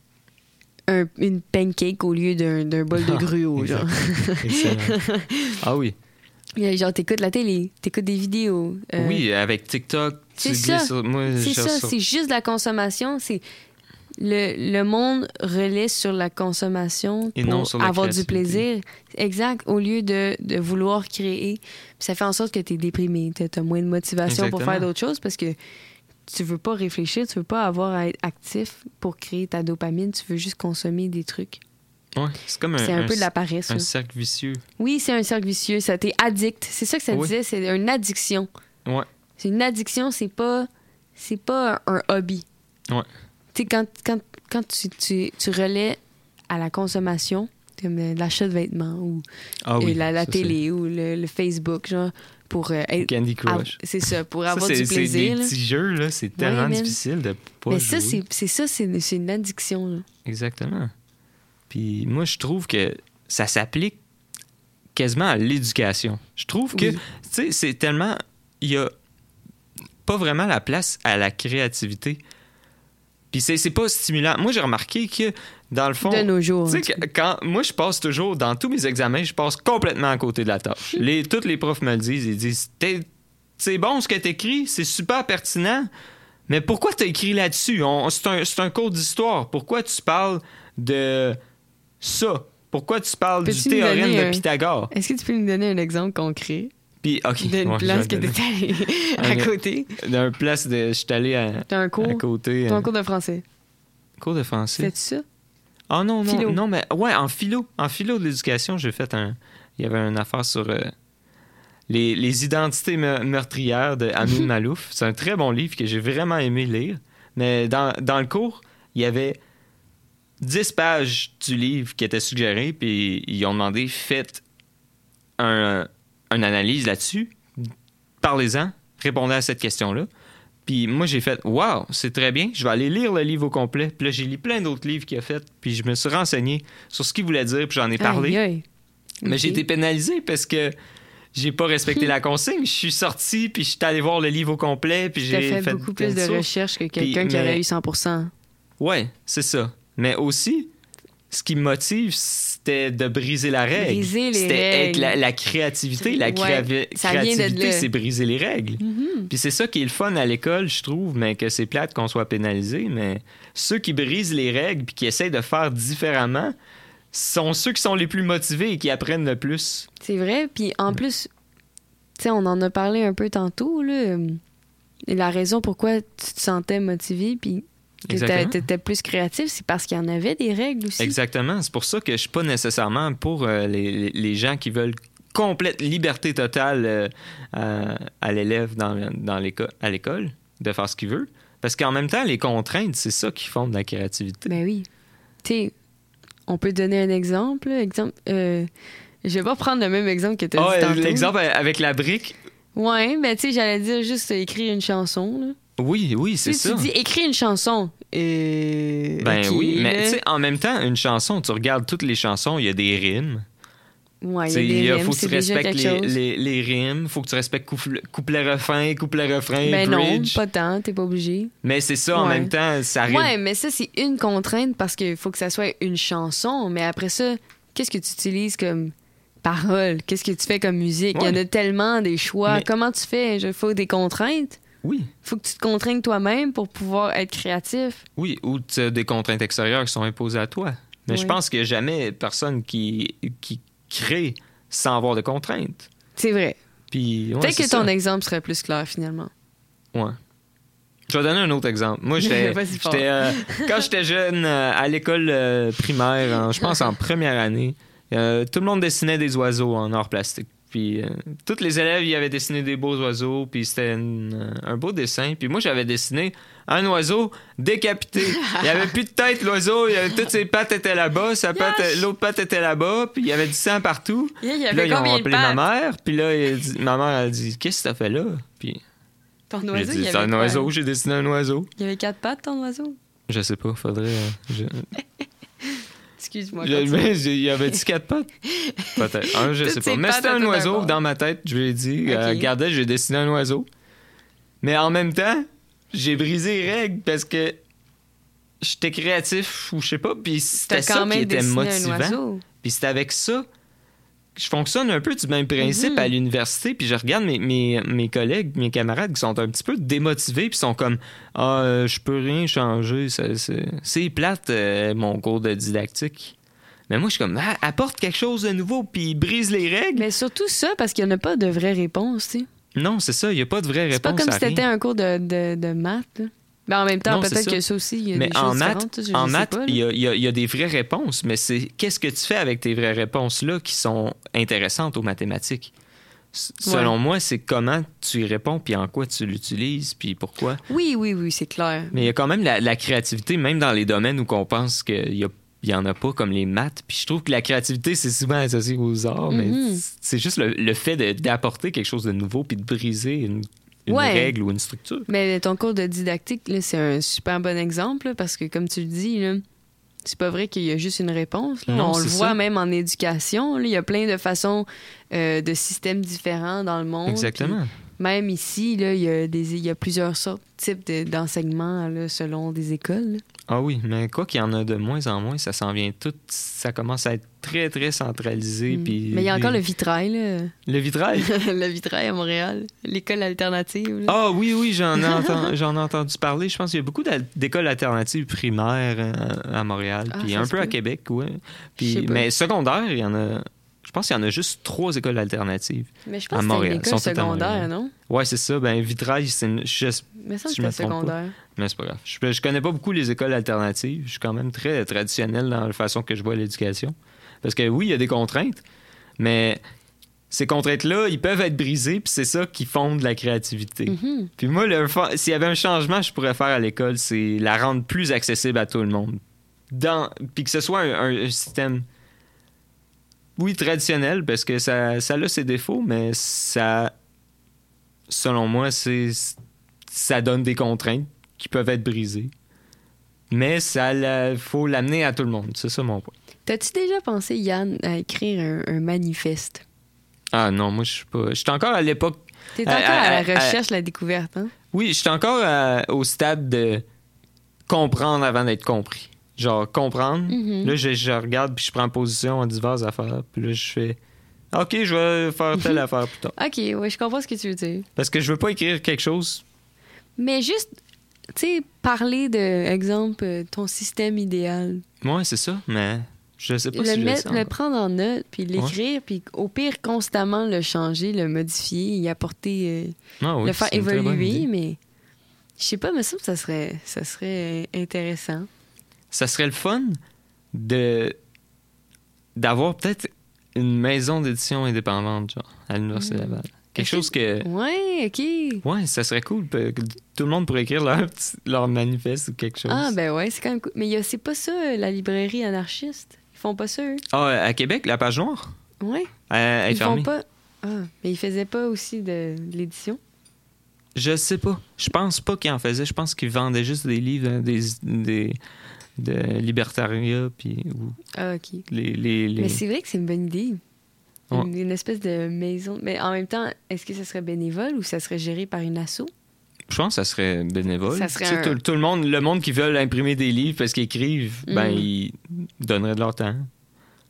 Un, une pancake au lieu d'un, d'un bol de gruau, genre. Excellent. Ah oui. Genre, t'écoutes la télé, t'écoutes des vidéos. Euh... Oui, avec TikTok, c'est tu ça. glisses sur... Moi, c'est ça, sur... c'est juste la consommation. C'est... Le, le monde relaie sur la consommation et pour non sur la avoir du plaisir. Exact, au lieu de, de vouloir créer. Puis ça fait en sorte que t'es déprimé, t'as moins de motivation Exactement. Pour faire d'autres choses parce que tu veux pas réfléchir, tu veux pas avoir à être actif pour créer ta dopamine, tu veux juste consommer des trucs. Ouais, c'est comme un, c'est un, un peu de la paresse. Un là. cercle vicieux. Oui, c'est un cercle vicieux. Ça t'es addict. C'est ça que ça oui. disait, c'est une addiction. Ouais. C'est une addiction, c'est pas, c'est pas un hobby. Ouais. Tu sais, quand, quand, quand tu, tu, tu relais à la consommation, comme l'achat de vêtements ou ah oui, la, la ça, télé c'est... ou le, le Facebook, genre, pour euh, être, Candy Crush. Av- c'est ça, pour ça, avoir c'est, du plaisir. C'est des petits jeux, là, c'est tellement ouais, difficile de pas Mais jouer. ça, c'est, c'est ça, c'est, c'est une addiction. Là. Exactement. Puis moi, je trouve que ça s'applique quasiment à l'éducation. Je trouve que, oui. tu sais, c'est tellement... Il y a pas vraiment la place à la créativité. Puis c'est, c'est pas stimulant. Moi, j'ai remarqué que, dans le fond... De nos jours. Tu sais, quand moi, je passe toujours... Dans tous mes examens, je passe complètement à côté de la tâche. Les, tous les profs me le disent. Ils disent, T'es, c'est bon ce que t'écris, c'est super pertinent, mais pourquoi t'as écrit là-dessus? On, c'est, un, c'est un cours d'histoire. Pourquoi tu parles de ça? Pourquoi tu parles Peux-tu du théorème de Pythagore? Un... Est-ce que tu peux nous donner un exemple concret? Puis, OK. D'une ouais, place que t'es allé à côté. D'une place de... Je suis allé à, T'as un cours, à côté. T'as un cours de français. Cours de français? Fais-tu ça? Ah oh, non, non, philo. non, mais ouais, en philo. En philo de l'éducation, j'ai fait un... Il y avait une affaire sur euh, les, les identités me- meurtrières de Amin Malouf. C'est un très bon livre que j'ai vraiment aimé lire. Mais dans, dans le cours, il y avait dix pages du livre qui étaient suggérées, puis ils ont demandé, faites un... une analyse là-dessus, parlez-en, répondez à cette question-là. Puis moi, j'ai fait « Wow, c'est très bien, je vais aller lire le livre au complet. » Puis là, j'ai lu plein d'autres livres qu'il a fait, puis je me suis renseigné sur ce qu'il voulait dire, puis j'en ai parlé. Aïe, aïe. Mais okay. J'ai été pénalisé parce que j'ai pas respecté la consigne. Je suis sorti, puis je suis allé voir le livre au complet, puis j'ai fait... fait beaucoup plus de sources. recherche que quelqu'un puis, qui mais... aurait eu cent pour cent. Ouais, c'est ça. Mais aussi... Ce qui me motive, c'était de briser la règle. Briser les c'était règles. Être la, la créativité. La créa- ouais, créativité, c'est briser les règles. Mm-hmm. Puis c'est ça qui est le fun à l'école, je trouve, mais que c'est plate qu'on soit pénalisé. Mais ceux qui brisent les règles puis qui essayent de faire différemment sont ceux qui sont les plus motivés et qui apprennent le plus. C'est vrai. Puis en plus, tu sais, on en a parlé un peu tantôt, là. La raison pourquoi tu te sentais motivé, puis que tu étais plus créatif, c'est parce qu'il y en avait des règles aussi. Exactement. C'est pour ça que je suis pas nécessairement pour euh, les, les gens qui veulent complète liberté totale euh, à, à l'élève dans, dans l'école, à l'école de faire ce qu'il veut. Parce qu'en même temps, les contraintes, c'est ça qui font de la créativité. Ben oui. Tu sais, on peut donner un exemple. exemple euh, je vais pas prendre le même exemple que tu as oh, dit tantôt. L'exemple avec la brique. Ouais, mais tu sais, j'allais dire juste écrire une chanson, là. Oui, oui, c'est tu, ça. Tu dis écris une chanson. Euh... Ben okay, oui, mais là. tu sais, en même temps, une chanson, tu regardes toutes les chansons, il y a des rimes. Ouais, il y a des rimes, faut que c'est tu respectes les, les, les rimes, faut que tu respectes couplet, couplet-refrain, couplet-refrain, ben bridge. non, pas tant, t'es pas obligé. Mais c'est ça, ouais. en même temps, ça arrive. Ouais, mais ça, c'est une contrainte parce qu'il faut que ça soit une chanson. Mais après ça, qu'est-ce que tu utilises comme parole? Qu'est-ce que tu fais comme musique? Il Ouais. y en a tellement des choix. Mais- Comment tu fais? Il faut des contraintes? Oui. Faut que tu te contraignes toi-même pour pouvoir être créatif. Oui, ou tu as des contraintes extérieures qui sont imposées à toi. Mais je Oui. pense qu'il n'y a jamais personne qui, qui crée sans avoir de contraintes. C'est vrai. Puis, ouais, Peut-être c'est que ton ça. exemple serait plus clair, finalement. Ouais. Je vais donner un autre exemple. Moi, j'étais, Vas-y fort. j'étais, euh, quand j'étais jeune, euh, à l'école euh, primaire, en- je pense en première année, euh, tout le monde dessinait des oiseaux en art plastique. Puis, euh, tous les élèves, ils avaient dessiné des beaux oiseaux, puis c'était une- euh, un beau dessin. Puis moi, j'avais dessiné un oiseau décapité. Il n'y avait plus de tête, l'oiseau. Il avait, toutes ses pattes étaient là-bas, sa patte, l'autre patte était là-bas, puis il y avait du sang partout. Il y Puis avait là, ils ont combien de appelé ma pattes? mère, puis là, il a dit- ma mère a dit « Qu'est-ce que t'as fait là? » Puis Ton j'ai oiseau, dit il y « C'est avait un quoi? oiseau, j'ai dessiné un oiseau. » Il y avait quatre pattes, ton oiseau? Je sais pas, faudrait... euh, je- Excuse-moi. Je- continue. mais il y avait-tu quatre pattes? Peut-être. Un, je Toutes sais ces pas. Mais pattes c'était à un tout oiseau d'abord. dans ma tête, je lui ai dit. Ok. euh, regardez, j'ai dessiné un oiseau. Mais en même temps, j'ai brisé les règles parce que j'étais créatif ou je sais pas. Puis c'était T'as ça quand qui même était dessiné un motivant. oiseau. Puis c'était avec ça que je fonctionne un peu du même principe Mhm. à l'université. Puis je regarde mes, mes, mes collègues, mes camarades qui sont un petit peu démotivés. Puis sont comme Ah, euh, je peux rien changer. ça- C'est c'est plate, euh, mon cours de didactique. Mais moi, je suis comme, ah, apporte quelque chose de nouveau, puis brise les règles. Mais surtout ça, parce qu'il n'y en a pas de vraie réponse, tu sais. Non, c'est ça, il n'y a pas de vraie réponse. C'est pas comme à si c'était rien. un cours de, de, de maths. là. Mais en même temps, Non, c'est peut-être ça. que ça aussi, il y a Mais des en choses maths, différentes. tu sais, je- en je sais maths, pas, là. il y a, il y a- il y a des vraies réponses, mais c'est qu'est-ce que tu fais avec tes vraies réponses-là qui sont intéressantes aux mathématiques. S- Selon moi, c'est comment tu y réponds, puis en quoi tu l'utilises, puis pourquoi. Oui, oui, oui, c'est clair. Mais il y a quand même la, la créativité, même dans les domaines où on pense qu'il y a il y en a pas comme les maths. Puis je trouve que la créativité, c'est souvent associé aux arts, mais Mhm. c'est juste le, le fait de- d'apporter quelque chose de nouveau puis de briser une, une Ouais. règle ou une structure. Mais ton cours de didactique, là, c'est un super bon exemple, là, parce que, comme tu le dis, là, c'est pas vrai qu'il y a juste une réponse. là. Non, On le c'est voit ça. même en éducation. là, Il y a plein de façons, euh, de systèmes différents dans le monde. Exactement. Puis même ici, là, il y a des, il y a plusieurs sortes, types de- d'enseignements là, selon des écoles. là. Ah oui, mais quoi qu'il y en a de moins en moins, ça s'en vient tout. Ça commence à être très, très centralisé. Mm. puis Mais il y a encore les- le vitrail. là. Le vitrail? le vitrail à Montréal. L'école alternative. là. Ah oui, oui, j'en ai, enten- j'en ai entendu parler. Je pense qu'il y a beaucoup d'al- d'écoles alternatives primaires euh, à Montréal, Ah, puis ça un se peu à peut. Québec, ouais. Je Puis, sais pas. mais secondaire, il y en a. Je pense qu'il y en a juste trois écoles alternatives. Mais je à pense que c'était Montréal. une Ils sont école toutes à Montréal. secondaire, non? Ouais, c'est ça. Ben, Vitrail, c'est une. Je, Mais ça, si c'était je me trompe pas. secondaire. Mais c'est pas grave. Je, je connais pas beaucoup les écoles alternatives. Je suis quand même très traditionnel dans la façon que je vois l'éducation. Parce que oui, il y a des contraintes, mais ces contraintes-là, ils peuvent être brisées, puis c'est ça qui fonde la créativité. Mhm. Puis moi, le fa- s'il y avait un changement que je pourrais faire à l'école, c'est la rendre plus accessible à tout le monde. Dans... Puis que ce soit un, un- un système, oui, traditionnel, parce que ça, ça a ses défauts, mais ça, selon moi, c'est ça donne des contraintes qui peuvent être brisées. Mais ça la- faut l'amener à tout le monde. C'est ça mon point. T'as-tu déjà pensé, Yann, à écrire un, un manifeste? Ah non, moi, je suis pas... Je suis encore à l'époque... T'es à- encore à- à, à- la recherche, la découverte, hein? Oui, je suis encore à- au stade de comprendre avant d'être compris. Genre, comprendre. Mhm. Là, je, je regarde puis je prends position en diverses affaires. Puis là, je fais OK, je vais faire telle affaire plus tard. OK, ouais, je comprends ce que tu veux dire. Parce que je veux pas écrire quelque chose. Mais juste, tu sais, parler de, exemple, euh, ton système idéal. Ouais, c'est ça, mais je sais pas Le, si je le mettre, sais le encore. prendre en note, puis l'écrire, puis au pire, constamment le changer, le modifier, y apporter, euh, Ah oui, le faire c'est une très bonne évoluer, idée. mais je sais pas, mais ça, ça serait, ça serait intéressant. Ça serait le fun de d'avoir peut-être une maison d'édition indépendante, genre, à l'Université Mm. Laval. Quelque Est-ce chose que... Ouais, OK. Ouais, ça serait cool. que tout le monde pourrait écrire leur, petit- leur manifeste ou quelque chose. Ah, ben ouais, c'est quand même cool. Mais y a- c'est pas ça, euh, la librairie anarchiste. Ils font pas ça, eux. Ah, à Québec, la page noire? Ouais. Euh, elle est Ils fermée. font pas. Ah, mais ils faisaient pas aussi de, de l'édition. Je sais pas. Je pense pas qu'ils en faisaient. Je pense qu'ils vendaient juste des livres hein, des, des, de libertariat, puis ou Ah, OK. les... les, les... Mais c'est vrai que c'est une bonne idée. Ouais. Une, une espèce de maison. Mais en même temps, est-ce que ça serait bénévole ou ça serait géré par une asso? Je pense que ça serait bénévole. Ça serait Tu sais, un- tout, tout le monde, le monde qui veut imprimer des livres parce qu'ils écrivent, ben, Mm. ils donneraient de leur temps.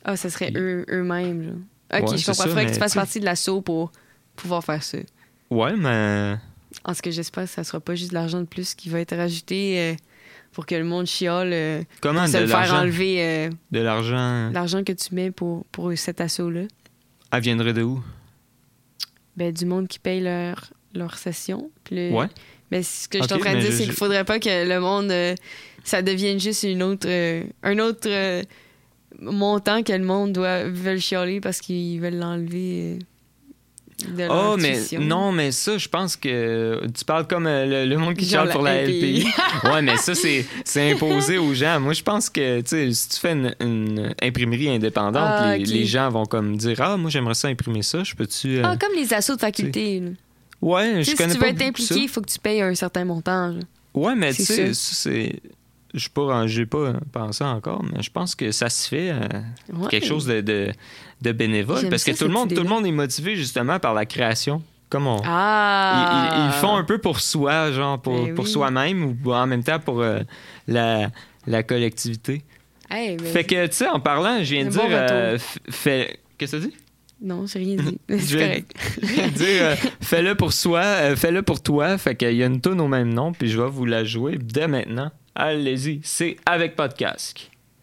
Ah, ça serait eux, eux-mêmes. Là. OK, Ouais, je c'est comprends. ça, Il faudrait que mais tu fasses tu sais- partie de l'assaut pour pouvoir faire ça. Ouais, mais... En ce que j'espère que ça sera pas juste de l'argent de plus qui va être rajouté euh, pour que le monde chiale. Euh, Comment, pour se de le faire l'argent? enlever euh, De l'argent... l'argent que tu mets pour, pour cet assaut-là. Elle viendrait de où? Ben, du monde qui paye leur, leur session. Puis le- Ouais. Ben, ce que je suis Ok, en train de mais dire, je- c'est je- qu'il faudrait pas que le monde, euh, ça devienne juste une autre, euh, un autre euh, montant que le monde doit veulent chialer parce qu'ils veulent l'enlever euh, de leur Oh, mais tuition. non, mais ça, je pense que tu parles comme euh, le, le monde qui Genre chiale pour la la L P I. L P I. Ouais, mais ça, c'est, c'est imposé aux gens. Moi, je pense que, tu sais, si tu fais une, une imprimerie indépendante, Ah, les, ok. les gens vont comme dire, ah, moi, j'aimerais ça imprimer ça, je peux-tu... euh, Ah, comme les assauts de faculté. là. Ouais, Tu je sais, connais si tu pas veux être beaucoup impliqué, ça. il faut que tu payes un certain montant. là. Ouais, mais tu C'est sais, ça. ça, c'est... Je suis pas, j'ai pas pensé encore, mais je pense que ça se fait euh, Ouais. quelque chose de, de, de bénévole. J'aime Parce que ça, tout le, cette monde, tout le idée-là. monde est motivé justement par la création. Comme on... Ah! Ils, ils- ils le font un peu pour soi, genre pour, Ben pour oui. soi-même ou en même temps pour euh, la, la collectivité. Hey, mais- Fait que, tu sais, en parlant, je viens de Un bon dire... euh, retour. f- fais... Qu'est-ce que tu dis? Non, j'ai rien dit. Je C'est viens- correct. Je viens de dire, euh, fais-le pour soi, euh, fais-le pour toi. Fait qu'il y a une toune au même nom, puis je vais vous la jouer dès maintenant. Allez-y, c'est avec podcast.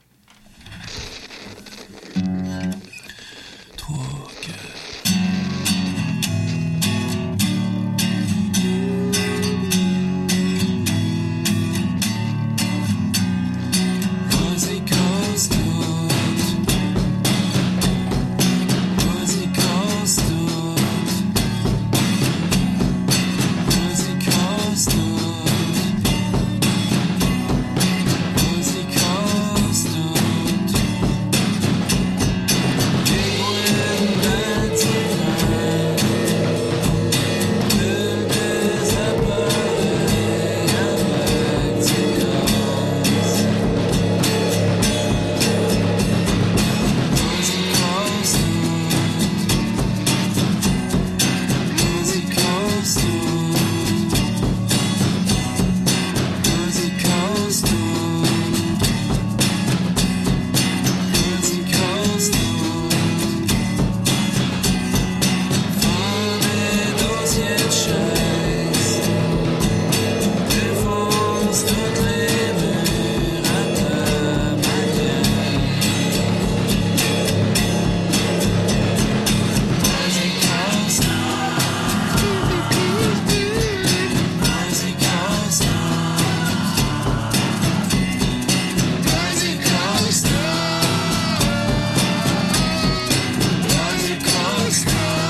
Vas-y, cause tout. Vas-y, cause tout. Vas-y, cause tout. Vas-y, cause tout. Des brumes naturelles. De désappareiller avec tes causes. Défonce toutes les murs à ta manière. Vas-y, cause Vas-y, cause Vas-y, cause Vas-y, cause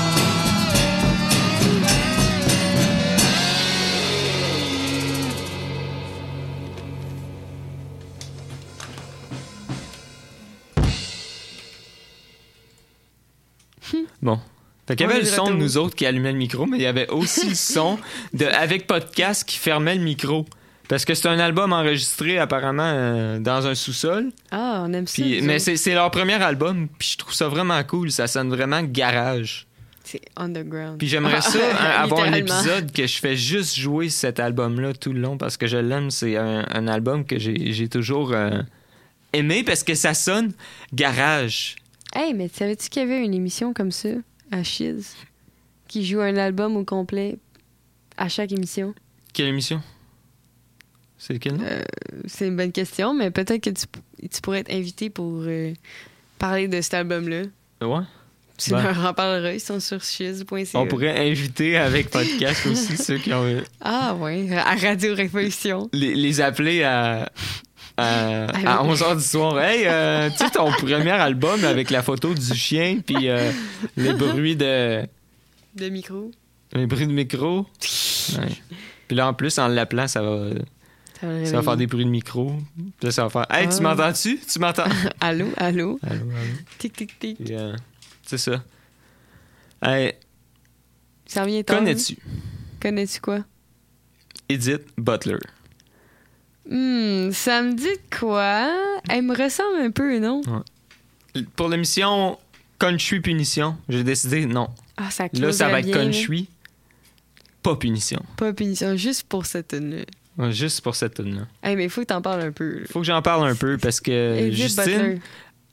Bon. Fait qu'il y On avait est le de son de retour. nous autres qui allumait le micro, mais il y avait aussi le son de Avec Podcast qui fermait le micro. Parce que c'est un album enregistré apparemment euh, dans un sous-sol. Ah, on aime ça. Puis, nous mais autres. c'est, c'est leur premier album, puis je trouve ça vraiment cool. Ça sonne vraiment garage. C'est underground. Puis j'aimerais ça hein, avoir un Littéralement. épisode que je fais juste jouer cet album-là tout le long parce que je l'aime. C'est un, un album que j'ai, j'ai toujours euh, aimé parce que ça sonne garage. Hey, mais savais-tu qu'il y avait une émission comme ça à Chiz qui joue un album au complet à chaque émission? Quelle émission? C'est lequel nom? Euh, c'est une bonne question, mais peut-être que tu, tu pourrais être invité pour euh, parler de cet album-là. Ouais. Tu Ben. leur en parleras, ils sont sur chiz point c a. On pourrait inviter avec podcast aussi ceux qui ont Ah ouais, à Radio Révolution. les, les appeler à à, à onze heures du soir. Hey, euh, tu sais ton premier album avec la photo du chien puis euh, les bruits de De micro. les bruits de micro. Ouais. Puis là en plus en l'appelant ça va Ça va, le ça va faire réveiller. des bruits de micro. Puis là ça va faire hey, Ah. tu m'entends-tu? Tu m'entends? Allô, allô. Allô, allô. Tic, tic, tic. Puis, euh, c'est ça. Hey, Ça revient tard. connais-tu Connais-tu quoi? Edith Butler? Hmm, ça me dit de quoi? Elle me ressemble un peu, non? Ouais. Pour l'émission Country Punition, j'ai décidé non. Ah, ça Là, ça va être closerait bien, country, pas punition. là. Pas punition, juste pour cette tune-là. Ouais, juste pour cette tune là Hey, mais il faut que t'en parles un peu. là. Faut que j'en parle un peu parce que Edith Justine, Butler.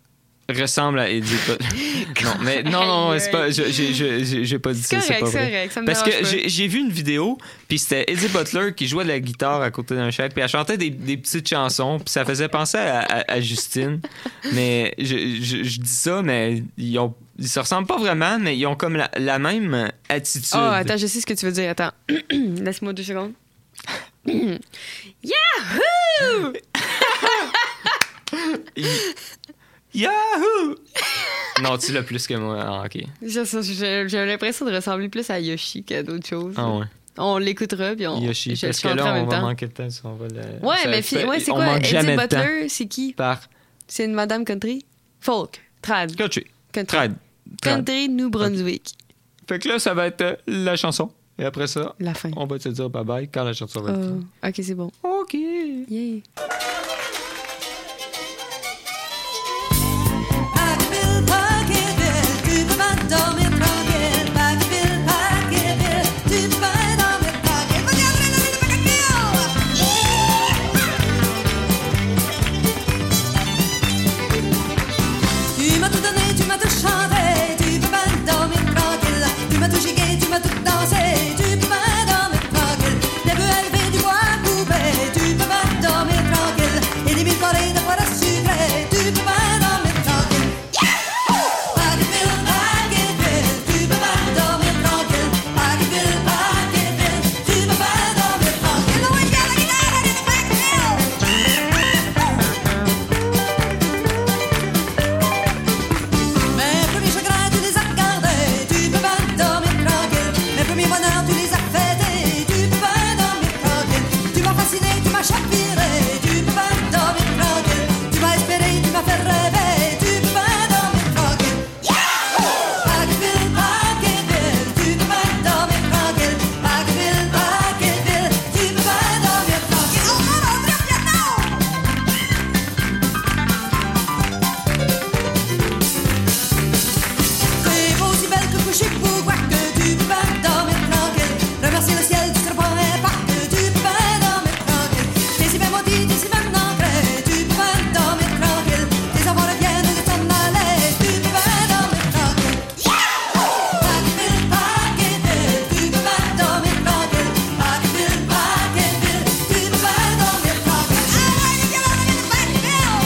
ressemble à Eddie Butler. non, mais non, non, c'est pas. J'ai, j'ai, j'ai, j'ai pas dit ça. C'est C'est correct, pas c'est vrai. correct, ça me Parce que dérange pas. j'ai, j'ai vu une vidéo, puis c'était Eddie Butler qui jouait de la guitare à côté d'un chèque, puis elle chantait des, des petites chansons, puis ça faisait penser à, à, à Justine. Mais je, je, je dis ça, mais ils ont. Ils se ressemblent pas vraiment, mais ils ont comme la, la même attitude. Oh, attends, je sais ce que tu veux dire. Attends. Laisse-moi deux secondes. Yahoo! Yahoo! Non, tu l'as plus que moi. Ah, OK. J'ai, j'ai, j'ai l'impression de ressembler plus à Yoshi qu'à d'autres choses. Ah ouais. On l'écoutera, puis on... Yoshi, je parce que chanterai là, en on même va temps. manquer de temps si on va le... Ouais, ça mais fait- fi- ouais, c'est on quoi? manque Eddie jamais de temps. Butler, c'est qui? Par C'est une Madame Country? Folk. Trad. Country. Country. Trad. Trad. Country New Brunswick. Fait que là, ça va être euh, la chanson. Et après ça, La fin. on va te dire bye-bye quand la chanson va être Oh, finie. ok, c'est bon. OK. Yeah. Tu m'as tout donné, tu m'as tout chanté, tu peux pas dormir tranquille. Tu m'as tout gigué, tu m'as tout dansé, tu peux pas dormir tranquille. Les bœufs élevés du bois coupé, tu peux pas dormir tranquille. Et des mille corées de poire sucrée, tu peux pas dormir tranquille. Packville, Packville, tu peux pas dormir tranquille. Packville, Packville, tu peux pas dormir tranquille. Oh, il y a la guitare de Mes premiers chagrins, tu les as gardés, tu peux pas dormir tranquille. Mes premiers bonheurs, tu les as fêtés, tu peux pas dormir tranquille. Tu m'as fasciné, tu m'as chaviré, tu peux pas dormir tranquille. Tu m'as espéré, tu m'as fait rêver, tu peux pas dormir tranquille. Packville, Packville, tu peux pas dormir tranquille. Packville, Packville, tu peux pas dormir tranquille. Oh non, non, bien, bien, non! C'est beau, si belle que coucher pour quoi que tu peux pas dormir tranquille. Remercier le ciel, tu seras pas un parc, tu peux pas dormir tranquille. T'es si bien maudit, t'es si bien ancré, tu peux pas dormir tranquille. Tes enfants reviennent de s'en aller, tu peux pas dormir tranquille. Packville, Packville, tu peux pas dormir tranquille. Packville, Packville, tu peux pas dormir tranquille. Ah ouais, les gars, on est de Packville!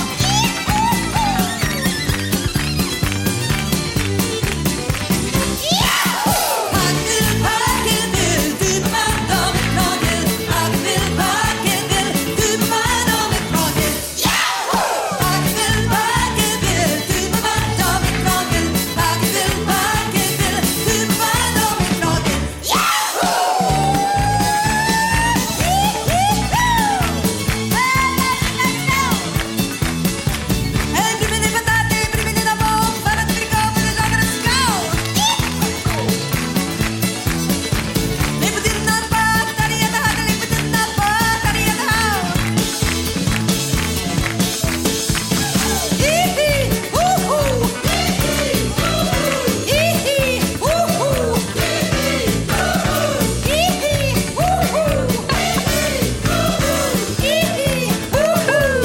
Packville, Packville, tu peux pas dormir tranquille. Packville, Packville, tu peux pas dormir tranquille. Packville, Packville, tu peux pas dormir tranquille. Packville, Packville, tu peux pas dormir tranquille. Imprimez des patates, imprimez des amours, faites des tricot, faites des jambes de scout. Les petites notes pas, t'as rien à hâte, les petites notes pas, t'as rien à hâte. Hi-hi, ouhou. Hi-hi, ouhou. Hi-hi, ouhou. Hi-hi, ouhou.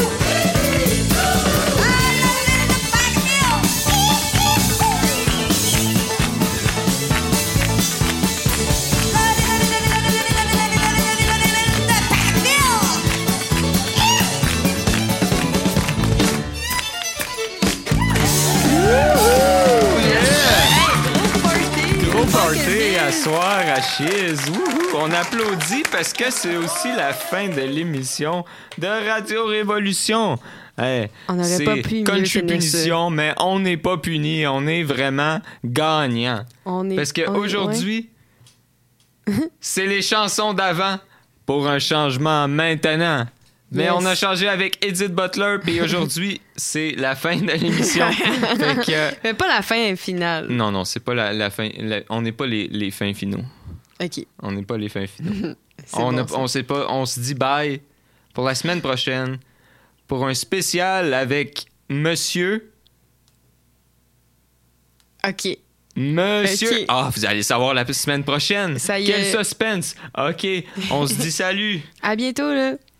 Gros party à soir à Chiz. Wouhou! On applaudit parce que c'est aussi la fin de l'émission de Radio Révolution. Hey, On aurait c'est pas pu mieux Country finir Punition, mais on n'est pas puni. On est vraiment gagnant. On est, Parce on est- qu'aujourd'hui, c'est les chansons d'avant pour un changement maintenant. Mais Yes. on a changé avec Edith Butler, puis aujourd'hui, c'est la fin de l'émission. Fait que, euh, Mais pas la fin finale. non, non, c'est pas la, la fin. la- on n'est pas les, les fins finaux. OK. On n'est pas les fins finaux. C'est on, bon, a- ça. on sait pas. On se dit bye pour la semaine prochaine pour un spécial avec Monsieur. OK. Monsieur. Ok. Ah, vous allez savoir la semaine prochaine. Ça y Quel est. suspense. OK, on se dit salut. À bientôt, là.